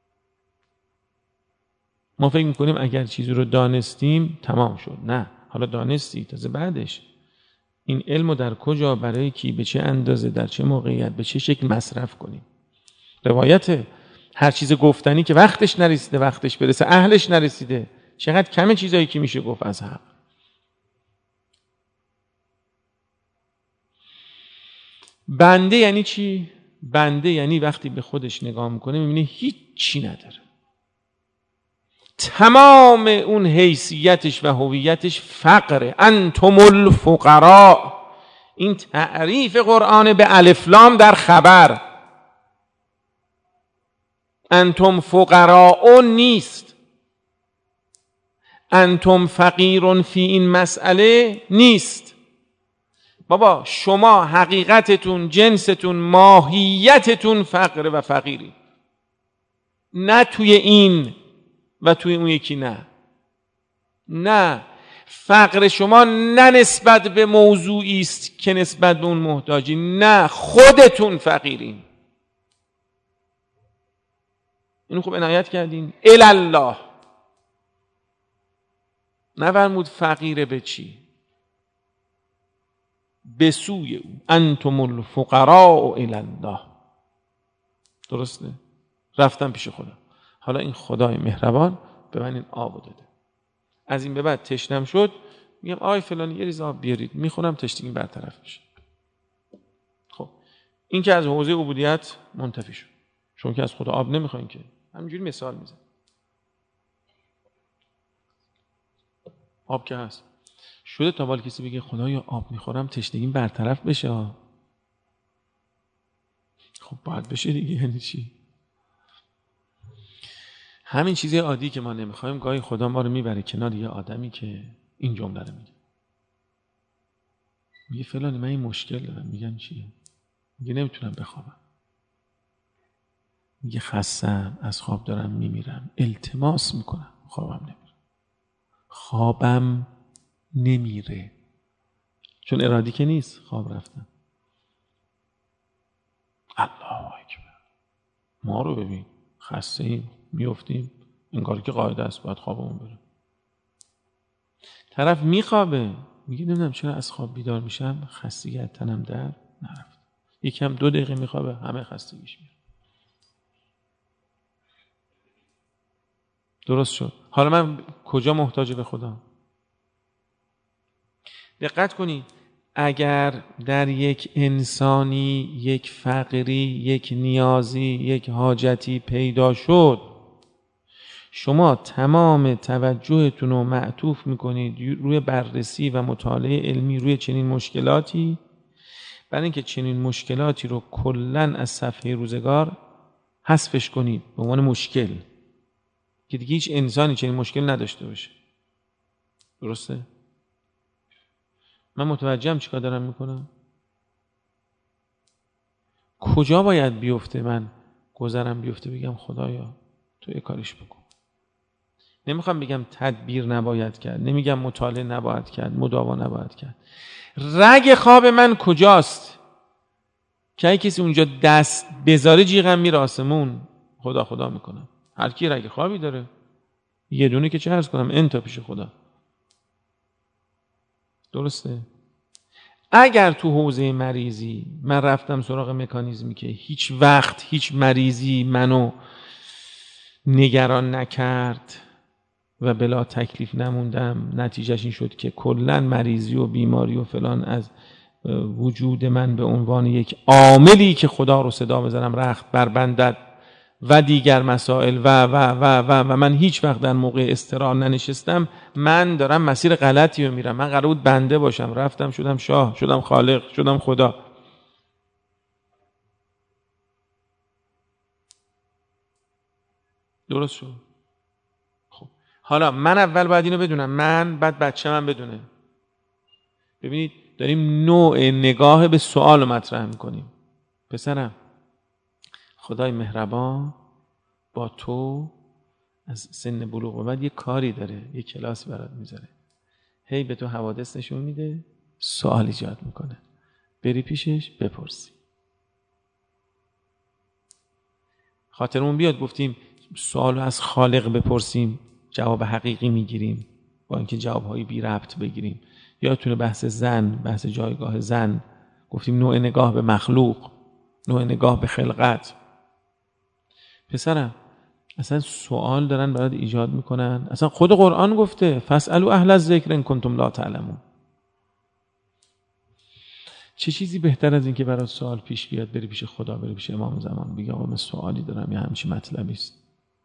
ما فکر میکنیم اگر چیزی رو دانستیم تمام شد. نه، حالا دانستی، تازه بعدش این علمو در کجا، برای کی، به چه اندازه، در چه موقعیت، به چه شکل مصرف کنیم. روایت هر چیز گفتنی که وقتش نرسیده وقتش برسه، اهلش نرسیده، چقدر کمه چیزایی که میشه گفت از حق. بنده یعنی چی؟ بنده یعنی وقتی به خودش نگاه میکنه میبینه هیچ چی نداره، تمام اون حیثیتش و هویتش فقره. انتم الفقراء، این تعریف قرآن به الف لام در خبر. انتم فقراء نیست، انتم فقیرون فی این مسئله نیست. بابا شما حقیقتتون، جنستون، ماهیتتون فقر و فقیری، نه توی این و توی اون یکی. نه نه فقر شما نه نسبت به موضوعی است که نسبت به اون محتاجی، نه خودتون فقیرین. اینو خوب عنایت کردین. الالله نفرمود فقیر به چی؟ به سوی او. انتم الفقراء الالله. درسته؟ رفتم پیش خدا. حالا این خدای مهربان به من این آب داده. از این به بعد تشنم شد میگم آی فلانی یه ریز آب بیارید، میخونم تشنگی برطرف میشه. خب این که از حوزه عبودیت منتفی شد، چون که از خدا آب نمیخواین که، همینجوری مثال میزنم. آب که هست. شده تا بال کسی بگه خدایا آب میخورم تشنگیم برطرف بشه؟ خب باید بشه دیگه. یعنی چی؟ همین چیزی عادی که ما نمیخوایم گاهی خدا ما رو میبره کنار یه آدمی که این جمله رو میگه. میگه فلانی من این مشکل دارم. میگم چیه؟ میگه نمیتونم بخوابم. میگه خستم، از خواب دارم میمیرم، التماس میکنم خوابم نمیره. خوابم نمیره چون ارادی که نیست، خواب رفتم. الله اکبر. ما رو ببین خسته ایم، میافتیم، انگار که قاعده است باید خوابمون بره. طرف میخوابه، میگه نمیدونم چرا از خواب بیدار میشم، خستگی از تنم در نرفت. یکم دو دقیقه میخوابه همه خستگیش میره. درست شد. حالا من کجا محتاج به خدا؟ دقت کنید، اگر در یک انسانی یک فقری، یک نیازی، یک حاجتی پیدا شد، شما تمام توجهتون رو معطوف میکنید روی بررسی و مطالعه علمی روی چنین مشکلاتی، برای اینکه چنین مشکلاتی رو کلاً از صفحه روزگار حذفش کنید به عنوان مشکل که دیگه هیچ انسانی چنین مشکل نداشته باشه. درسته؟ من متوجهم چیکار دارم میکنم؟ کجا باید بیفته من گذرم بیفته بگم خدایا تو یه کاریش بکن. نمیخوام بگم تدبیر نباید کرد، نمیگم مطالعه نباید کرد، مداوا نباید کرد. رگ خواب من کجاست که اگه کسی اونجا دست بذاره جیغم میره آسمون، خدا خدا میکنم. هر کی رگ خوابی داره، یه دونه که چه عرض کنم انت پیش خدا. درسته؟ اگر تو حوزه مریضی من رفتم سراغ مکانیزمی که هیچ وقت هیچ مریضی منو نگران نکرد و بلا تکلیف نموندم، نتیجهش این شد که کلاً مریضی و بیماری و فلان از وجود من به عنوان یک عاملی که خدا رو صدا بزنم رخت بربندد و دیگر مسائل و و و و و من هیچ وقت در موقع استراحت ننشستم، من دارم مسیر غلطی رو میرم. من قرار بود بنده باشم، رفتم شدم شاه، شدم خالق، شدم خدا. درست شد؟ خب حالا من اول باید اینو بدونم، من بعد بچه من بدونه. ببینید داریم نوع نگاه به سوال مطرح میکنیم. پسرم خدای مهربان با تو از سن بلوغ و بعد یه کاری داره، یه کلاسی برات میذاره، هی به تو حوادث نشون میده، سوال ایجاد میکنه، بری پیشش بپرسی. خاطرمون بیاد گفتیم سوالو از خالق بپرسیم جواب حقیقی میگیریم با اینکه جوابهای بی ربط بگیریم. یادتونه بحث زن، بحث جایگاه زن، گفتیم نوع نگاه به مخلوق، نوع نگاه به خلقت. پسرم اصلا سوال دارن برات ایجاد میکنن، اصلا خود قرآن گفته فاسألوا اهل الذکر ان کنتم لا تعلمون. چه چیزی بهتر از این که برات سوال پیش بیاد بری پیش خدا، بری پیش امام زمان بگی آقا من سوالی دارم یا همچین مطلبی است.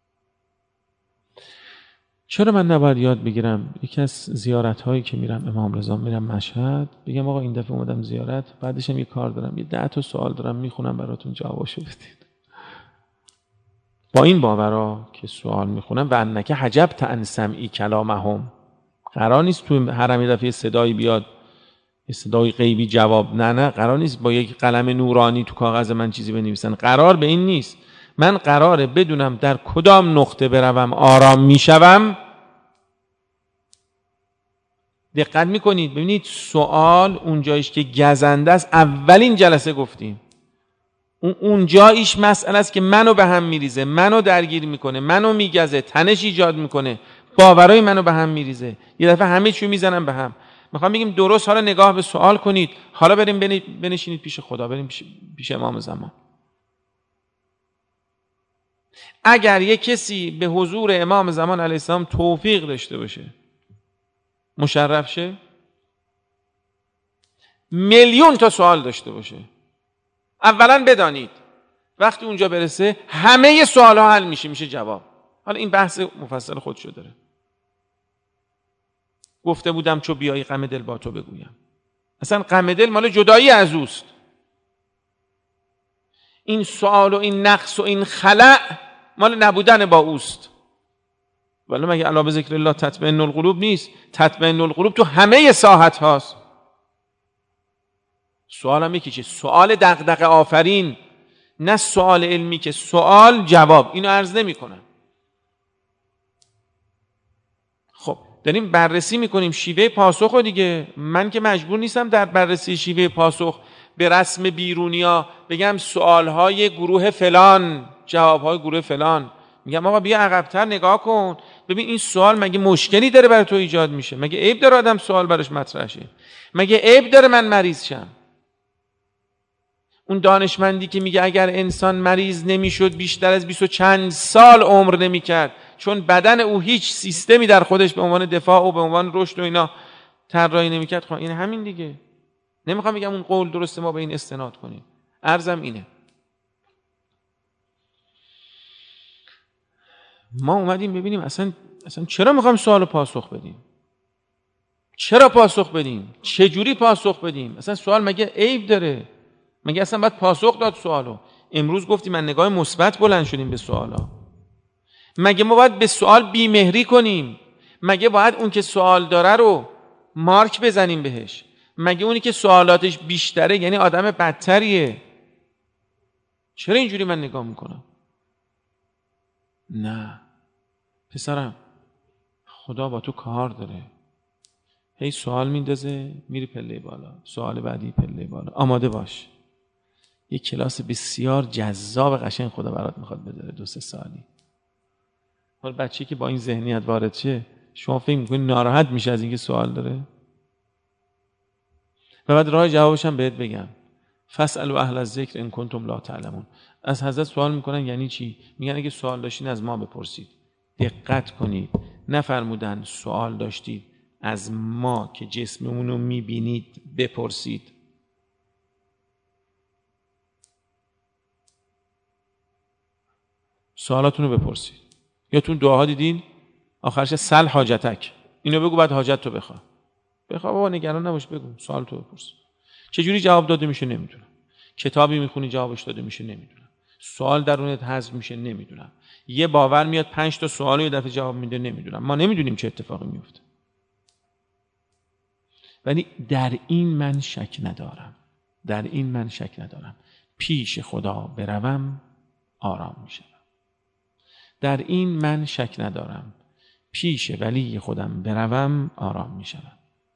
چرا من نباید یاد بگیرم یکی از زیارت هایی که میرم امام رضا، میرم مشهد، بگم آقا این دفعه اومدم زیارت، بعدش هم یه کار دارم، یه ده تا سوال دارم میخونم براتون جوابشو بدید. با این باورا که سوال میخونم و انک حجبت عن سمعی کلامهم، قرار نیست تو حرم یه دفعه صدایی بیاد، صدای غیبی جواب، نه نه قرار نیست با یک قلم نورانی تو کاغذ من چیزی بنویسن، قرار به این نیست. من قراره بدونم در کدام نقطه بروم آرام میشوم. دقت میکنید ببینید سوال اون جایش که گزنده است، اولین جلسه گفتیم اون جایش مسئله است که منو به هم میریزه، منو درگیر میکنه، منو میگزه، تنش ایجاد میکنه، باورای منو به هم میریزه، یه دفعه همه چیو میزنم به هم. میخوام بگیم درست حالا نگاه به سوال کنید، حالا بریم بنشینید پیش خدا، بریم پیش, پیش امام زمان. اگر یک کسی به حضور امام زمان علیه السلام توفیق داشته باشه مشرف شه، میلیون تا سوال داشته باشه، اولا بدانید وقتی اونجا برسه همه سوال ها حل میشه، میشه جواب. حالا این بحث مفصل خودشو داره. گفته بودم چو بیایی غم دل با تو بگویم. اصلا غم دل مال جدایی از اوست. این سوال و این نقص و این خلأ مال نبودن با اوست. ولی مگه الا بذکر الله تطمئن القلوب نیست؟ تطمئن القلوب تو همه ساحت هاست. سوال هم یکی چه؟ سوال دغدغه آفرین، نه سوال علمی که سوال جواب. اینو عرض نمی کنم. خب داریم بررسی میکنیم شیوه پاسخ رو دیگه. من که مجبور نیستم در بررسی شیوه پاسخ به رسم بیرونیا بگم سوالهای گروه فلان جوابهای گروه فلان. میگم آقا بیا عقب‌تر نگاه کن ببین این سوال مگه مشکلی داره برای تو ایجاد میشه؟ مگه عیب داره آدم سوال براش مطرح شه؟ مگه عیب داره من مریض شم؟ اون دانشمندی که میگه اگر انسان مریض نمیشد بیشتر از بیست و چند سال عمر نمیکرد، چون بدن او هیچ سیستمی در خودش به عنوان دفاع و به عنوان رشد و اینا طراحی نمیکرد. خب این همین دیگه. نمیخوام بگم اون قول درسته ما به این استناد کنیم. عرضم اینه ما اومدیم ببینیم اصلا اصلا چرا میخوام سوال پاسخ بدیم؟ چرا پاسخ بدیم؟ چه جوری پاسخ بدیم؟ اصلا سوال مگه عیب داره؟ مگه اصلا باید پاسخ داد سوالو؟ امروز گفتیم من نگاه مثبت بلند شدیم به سوالا. مگه ما باید به سوال بیمهری کنیم؟ مگه باید اون که سوال داره رو مارک بزنیم بهش؟ مگه اونی که سوالاتش بیشتره یعنی آدم بدتریه؟ چرا اینجوری من نگاه میکنم؟ نه پسرم، خدا با تو کار داره. هی سوال میندازه میری پله بالا، سوال بعدی پله بالا. آماده باش، یک کلاس بسیار جذاب قشنگ خدا برات میخواد بذاره دو سه سالی. حالا بچه‌ای که با این ذهنیت وارد شه شما فکر میکنی ناراحت میشه از اینکه سوال داره؟ و بعد راه جوابش هم بهت بگم، فاسألوا اهل الذکر ان کنتم لا تعلمون. از حضرت سوال میکنن یعنی چی؟ میگن اگه سوال داشتین از ما بپرسید. دقت کنید، نفرمودن سوال داشتید از ما که جسممون رو میبینید بپرسید. سوالاتون رو بپرسید. یا تو دعاها دیدین آخرش سل حاجتک، اینو بگو بعد حاجت تو بخوا. بخوا بابا نگران نباش، بگو سوال تو بپرس. چجوری جواب داده میشه نمیدونم. کتابی میخونی جوابش داده میشه نمیدونم. سوال درونت حذف میشه نمیدونم. یه باور میاد پنج تا سوال یه دفعه جواب میده نمیدونم. ما نمیدونیم چه اتفاقی میفته. ولی در این من شک ندارم. در این من شک ندارم. پیش خدا بروم آرام میشم. در این من شک ندارم. پیش ولی خودم بروم آرام میشم.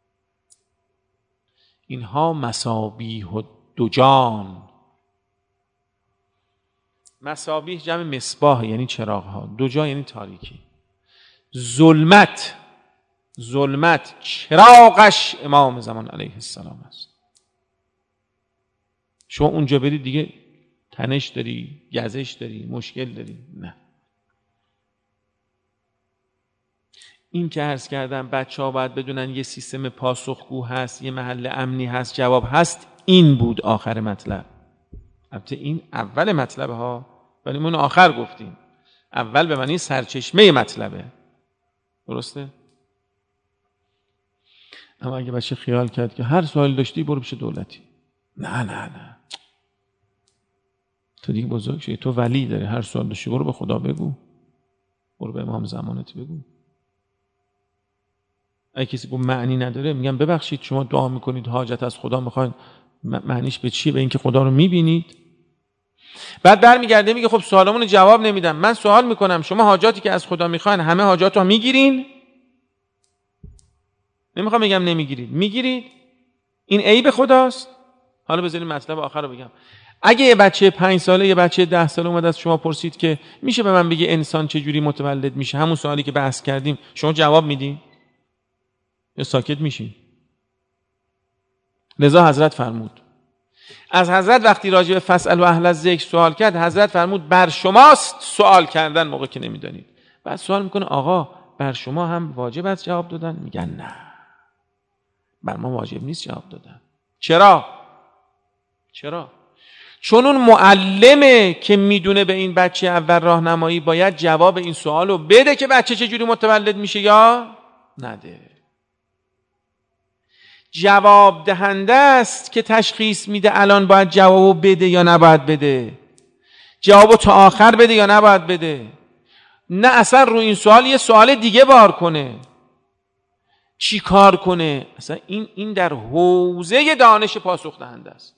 اینها مصابیح و دو جان. مصابیح جمع مصباح یعنی چراغ ها، دو جا یعنی تاریکی. ظلمت، ظلمت چراغش امام زمان علیه السلام است. شما اونجا بری دیگه تنش داری، گزش داری، مشکل داری. نه، این که عرض کردم بچه ها باید بدونن یه سیستم پاسخگو هست، یه محل امنی هست، جواب هست. این بود آخر مطلب. البته این اول مطلبه ها، ولی من آخر گفتیم. اول به معنی سرچشمه مطلبه. درسته؟ اما اگه بچه خیال کرد که هر سوالی داشتی برو پیش دولتی، نه نه نه، تو دیگه بزرگ شدی، تو ولی داری، هر سوال داشتی برو به خدا بگو، برو به امام زمانت بگو. اگه کسی گفت معنی نداره، میگم ببخشید شما دعا میکنید حاجت از خدا میخواین، معنیش به چیه؟ به اینکه خدا رو میبینید. بعد برمیگرده میگه خب سوالمون رو جواب نمیدم. من سوال میکنم شما حاجاتی که از خدا میخواین همه حاجات رو میگیرین؟ نمیخوام بگم نمیگیرید، میگیرید. این عیب خداست. حالا بذارید مطلب آخر رو بگم. اگه یه بچه پنج ساله یه بچه ده ساله اومد از شما پرسید که میشه به من بگی انسان چجوری متولد میشه، همون سوالی که بحث کردیم، شما جواب میدی یا ساکت میشی؟ لذا حضرت فرمود از حضرت وقتی راجع به فسأل و اهل الذکر سوال کرد، حضرت فرمود بر شماست سوال کردن موقع که نمیدانید. بعد سوال میکنه آقا بر شما هم واجب است جواب دادن؟ میگن نه، بر ما واجب نیست جواب دادن. چرا؟ چرا؟ چون اون معلمه که میدونه به این بچه اول راهنمایی باید جواب این سوالو بده که بچه چجوری متولد میشه یا نده. جواب دهنده است که تشخیص میده الان باید جوابو بده یا نباید بده، جوابو تا آخر بده یا نباید بده. نه اصلا رو این سوال یه سوال دیگه بار کنه، چی کار کنه. اصلا این این در حوزه دانش پاسخ دهنده است.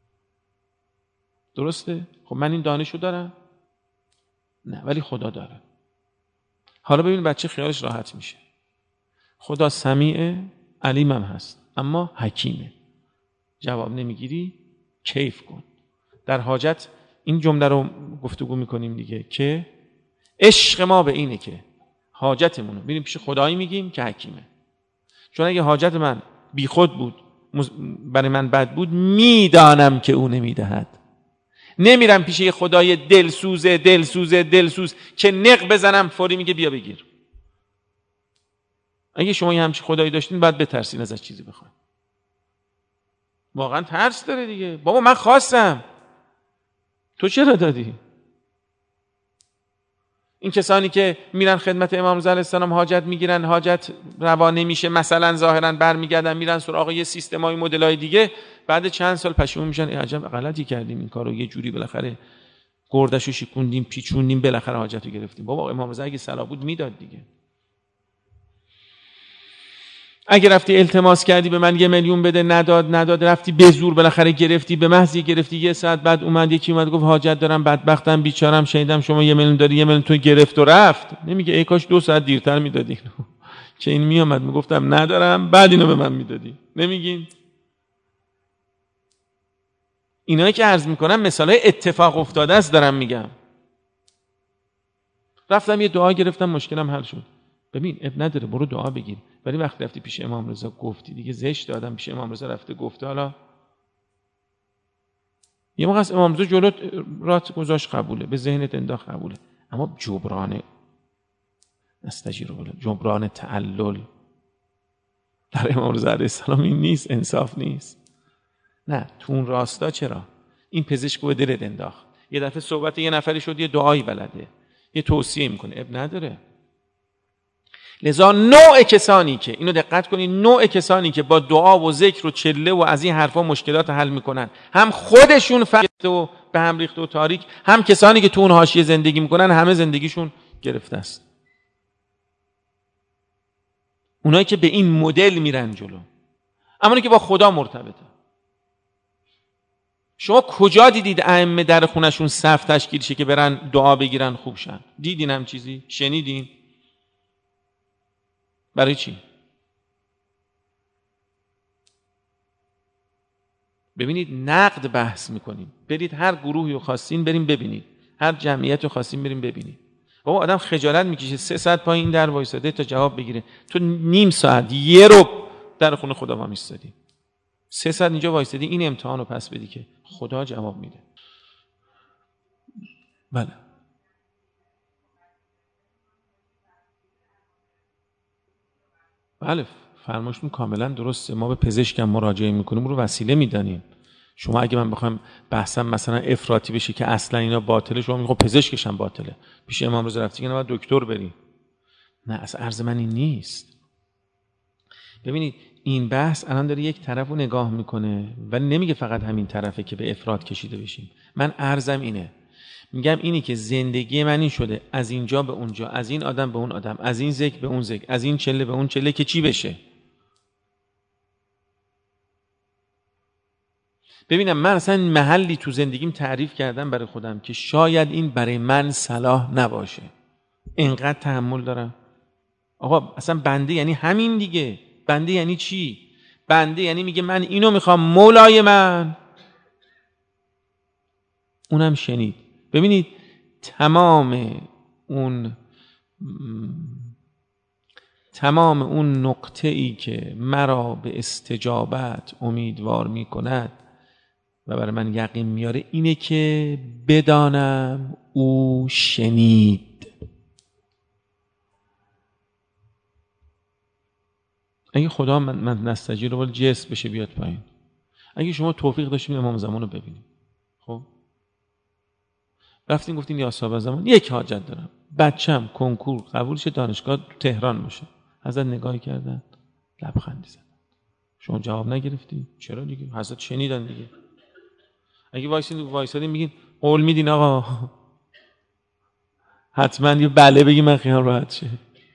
درسته؟ خب من این دانشو دارم؟ نه، ولی خدا داره. حالا ببین بچه خیالش راحت میشه. خدا سمیع علیمم هست اما حکیمه. جواب نمیگیری کیف کن. در حاجت این جمله رو گفتگو میکنیم دیگه که عشق ما به اینه که حاجتمون رو بریم پیش خدایی میگیم که حکیمه. چون اگه حاجت من بی خود بود، برای من بد بود، میدانم که او نمیدهد. نمیرم پیش یه خدای دلسوزه دلسوزه دلسوز که نق بزنم فوری میگه بیا بگیر. اگه شما یه همچین خدایی داشتین باید بترسین ازش چیزی بخواین. واقعا ترس داره دیگه. بابا من خواستم، تو چرا دادی؟ این کسانی که میرن خدمت امام رضا علیه السلام حاجت میگیرن، حاجت روا نمیشه، مثلا ظاهرا برمیگردن میرن سراغ یه سیستمای مدلای دیگه، بعد چند سال پشیمون میشن ای عجب غلطی کردیم، این کارو یه جوری بالاخره گردشو شکوندیم پیچوندیم بالاخره حاجتو گرفتیم. بابا امام رضا اگه صلاح بود میداد دیگه. اگه رفتی التماس کردی به من یه میلیون بده، نداد نداد، رفتی به زور بالاخره گرفتی، به محضی گرفتی یه ساعت بعد اومد یکی اومد گفت حاجت دارم، بدبختم بیچارم، شنیدم شما یه میلیون داری، یه میلیون تو گرفت و رفت. نمیگه ای کاش دو ساعت دیرتر میدادی که این میامد میگفتم ندارم بعد اینو به من میدادی. نمیگین؟ اینایی که عرض میکنم مثالای اتفاق افتاده است دارم میگم. رفتم یه دعا گرفتم مشکلم حل شد. ببین اب نداره برو دعا بگیر، ولی وقتی رفتی پیش امام رضا گفتی دیگه زشت. آدم پیش امام رضا رفته گفته، حالا یه موقع از امام رضا جلوت رات گذاشت قبوله، به ذهنت انداخت قبوله، اما جبران استجیر بالله، جبران تعلل در امام رضا علیه السلام این نیست، انصاف نیست. نه تو اون راستا چرا این پزشک به دلت انداخت، یه دفعه صحبت یه نفری شد یه دعایی بلده، یه توصیه میکنه، اب نداره. لذا نوع کسانی که اینو دقت کنید، نوع کسانی که با دعا و ذکر و چله و از این حرفا مشکلات حل میکنن، هم خودشون فقط و به هم ریخته و تاریک، هم کسانی که تو اون حاشیه زندگی میکنن همه زندگیشون گرفته است. اونایی که به این مدل میرن جلو، اما که با خدا مرتبطه. شما کجا دیدید ائمه در خونشون صف تشکیل شه که برن دعا بگیرن خوب شن؟ دیدین هم چیزی؟ شنیدین؟ برای چی؟ ببینید نقد بحث میکنیم، برید هر گروهی رو خواستین بریم ببینید، هر جمعیت رو خواستین بریم ببینید. بابا آدم خجالت میکشه سه ساعت پایین در وایساده تا جواب بگیره، تو نیم ساعت یه رو در خونه خدا ما میستادی، سه ساعت اینجا وایسادی این امتحان رو پس بدی که خدا جواب میده. بله بله فرمایشتون کاملا درسته. ما به پزشکم مراجعه میکنیم رو وسیله میدانیم. شما اگه من بخوام بحثم مثلا افراطی بشه که اصلا اینا باطله، شما میگی خب پزشکش هم باطله، پیش امام رضا رفتی که نه باید دکتر بری. نه اصلا عرض من این نیست. ببینید این بحث الان داره یک طرف رو نگاه میکنه ولی نمیگه فقط همین طرفه که به افراط کشیده بشیم. من عرضم اینه، میگم اینی که زندگی من این شده از اینجا به اونجا، از این آدم به اون آدم، از این ذکر به اون ذکر، از این چله به اون چله، که چی بشه؟ ببینم من اصلا محلی تو زندگیم تعریف کردم برای خودم که شاید این برای من صلاح نباشه، اینقدر تحمل دارم. آقا اصلا بنده یعنی همین دیگه. بنده یعنی چی؟ بنده یعنی میگه من اینو میخوام مولای من. اونم شنید. ببینید تمام اون تمام اون نقطه ای که مرا به استجابت امیدوار می کند و برای من یقین میاره اینه که بدانم او شنید. اگه خدا من, من نستجیر رو جسم بشه بیاد پایین، اگه شما توفیق داشتیم امام زمان رو ببینیم، خب رفتین گفتین یا صاحب زمان یک حاجت دارم، بچم کنکور قبول شه دانشگاه تو تهران باشه، حضرت نگاهی کردن لبخندی زدن، شما جواب نگرفتی؟ چرا دیگه؟ حضرت شنیدن دیگه. اگه وایسین وایسادین میگین قول میدین آقا حتما یه بله بگی من خیال راحت شه.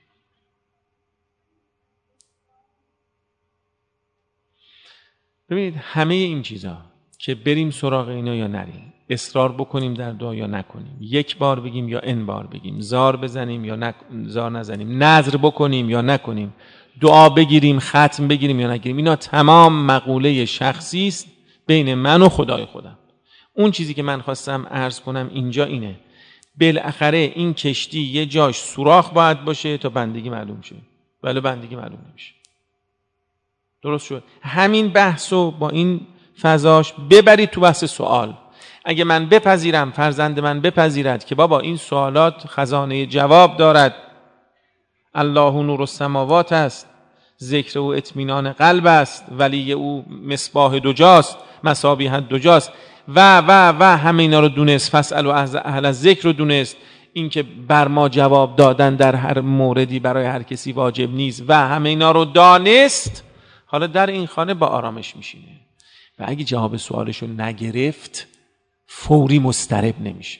ببینید همه این چیزا که بریم سراغ اینا یا نریم، اصرار بکنیم در دعا یا نکنیم، یک بار بگیم یا ان بار بگیم، زار بزنیم یا نک... زار نزنیم، نذر بکنیم یا نکنیم، دعا بگیریم ختم بگیریم یا نگیریم، اینا تمام مقوله شخصی است بین من و خدای خودم. اون چیزی که من خواستم عرض کنم اینجا اینه، بالاخره این کشتی یه جاش سوراخ باید باشه تا بندگی معلوم شه، ولی بندگی معلوم نمیشه. درست شد؟ همین بحثو با این فضاش ببرید تو بحث سوال. اگه من بپذیرم، فرزند من بپذیرد که بابا این سوالات خزانه جواب دارد، الله نور السماوات است، ذکر او اطمینان قلب است، ولی او مصباح دجاست، مصابیح دجاست و و و همه اینا رو دونست، فاسألوا اهل الذکر رو دونست، این که بر ما جواب دادن در هر موردی برای هر کسی واجب نیست و همه اینا رو دانست. حالا در این خانه با آرامش میشینه و اگه جواب سوالش رو نگرفت فوری مضطرب نمیشه.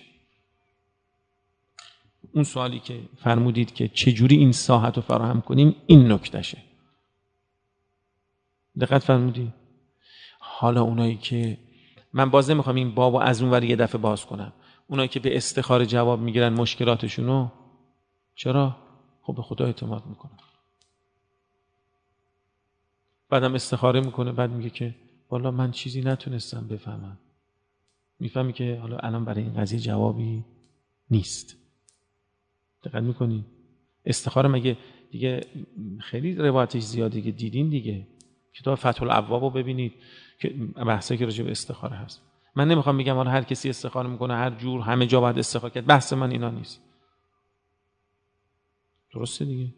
اون سوالی که فرمودید که چجوری این ساحت رو فراهم کنیم، این نکتشه. دقت فرمودید؟ حالا اونایی که من باز نمیخوام این بابو از اون ور یه دفعه باز کنم، اونایی که به استخاره جواب میگیرن مشکلاتشونو، چرا؟ خب به خدا اعتماد میکنن، بعدم استخاره میکنه، بعد میگه که والا من چیزی نتونستم بفهمم، میفهمی که حالا الان برای این قضیه جوابی نیست. دقت میکنی؟ استخاره مگه دیگه خیلی روایتش زیاده که دیدین دیگه، کتاب فتح الابواب رو ببینید که بحثی که راجع به استخاره هست. من نمیخوام بگم حالا هر کسی استخاره میکنه هر جور همه جا باید استخاره کرد، بحث من اینا نیست. درسته دیگه؟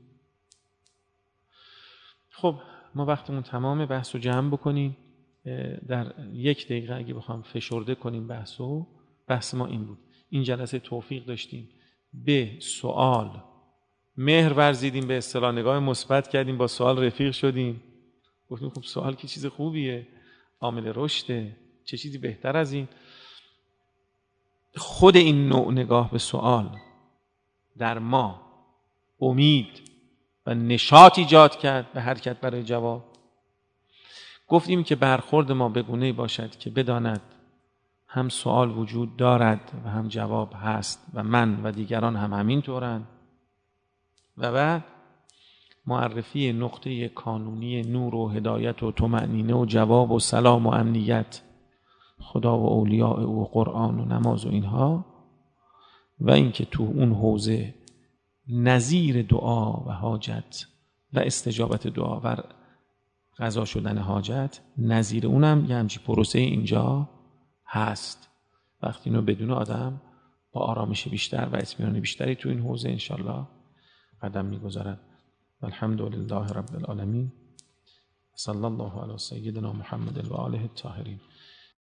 خب ما وقتمون تمامه، بحث رو جمع بکنیم. در یک دقیقه اگه بخوام فشرده کنیم بحثو، بحث ما این بود. این جلسه توفیق داشتیم به سوال مهر ورزیدیم، به اصطلاح نگاه مثبت کردیم، با سوال رفیق شدیم، گفتیم خب سوال که چیز خوبیه، عامل رشده، چه چیزی بهتر از این. خود این نوع نگاه به سوال در ما امید و نشاط ایجاد کرد به حرکت برای جواب. گفتیم که برخورد ما به گونه‌ای باشد که بداند هم سوال وجود دارد و هم جواب هست و من و دیگران هم همین طورن. و بعد معرفی نقطه کانونی نور و هدایت و طمأنینه و جواب و سلام و امنیت، خدا و اولیاء و قرآن و نماز و اینها، و اینکه تو اون حوزه نظیر دعا و حاجت و استجابت دعا و قضا شدن حاجت، نظیر اونم یه همچی پروسه اینجا هست. وقتی اینو بدون آدم با آرامش بیشتر و اطمینان بیشتری تو این حوزه انشالله قدم میگذارد. الحمدلله رب العالمین، صلی الله علی سیدنا محمد و آله الطاهرین.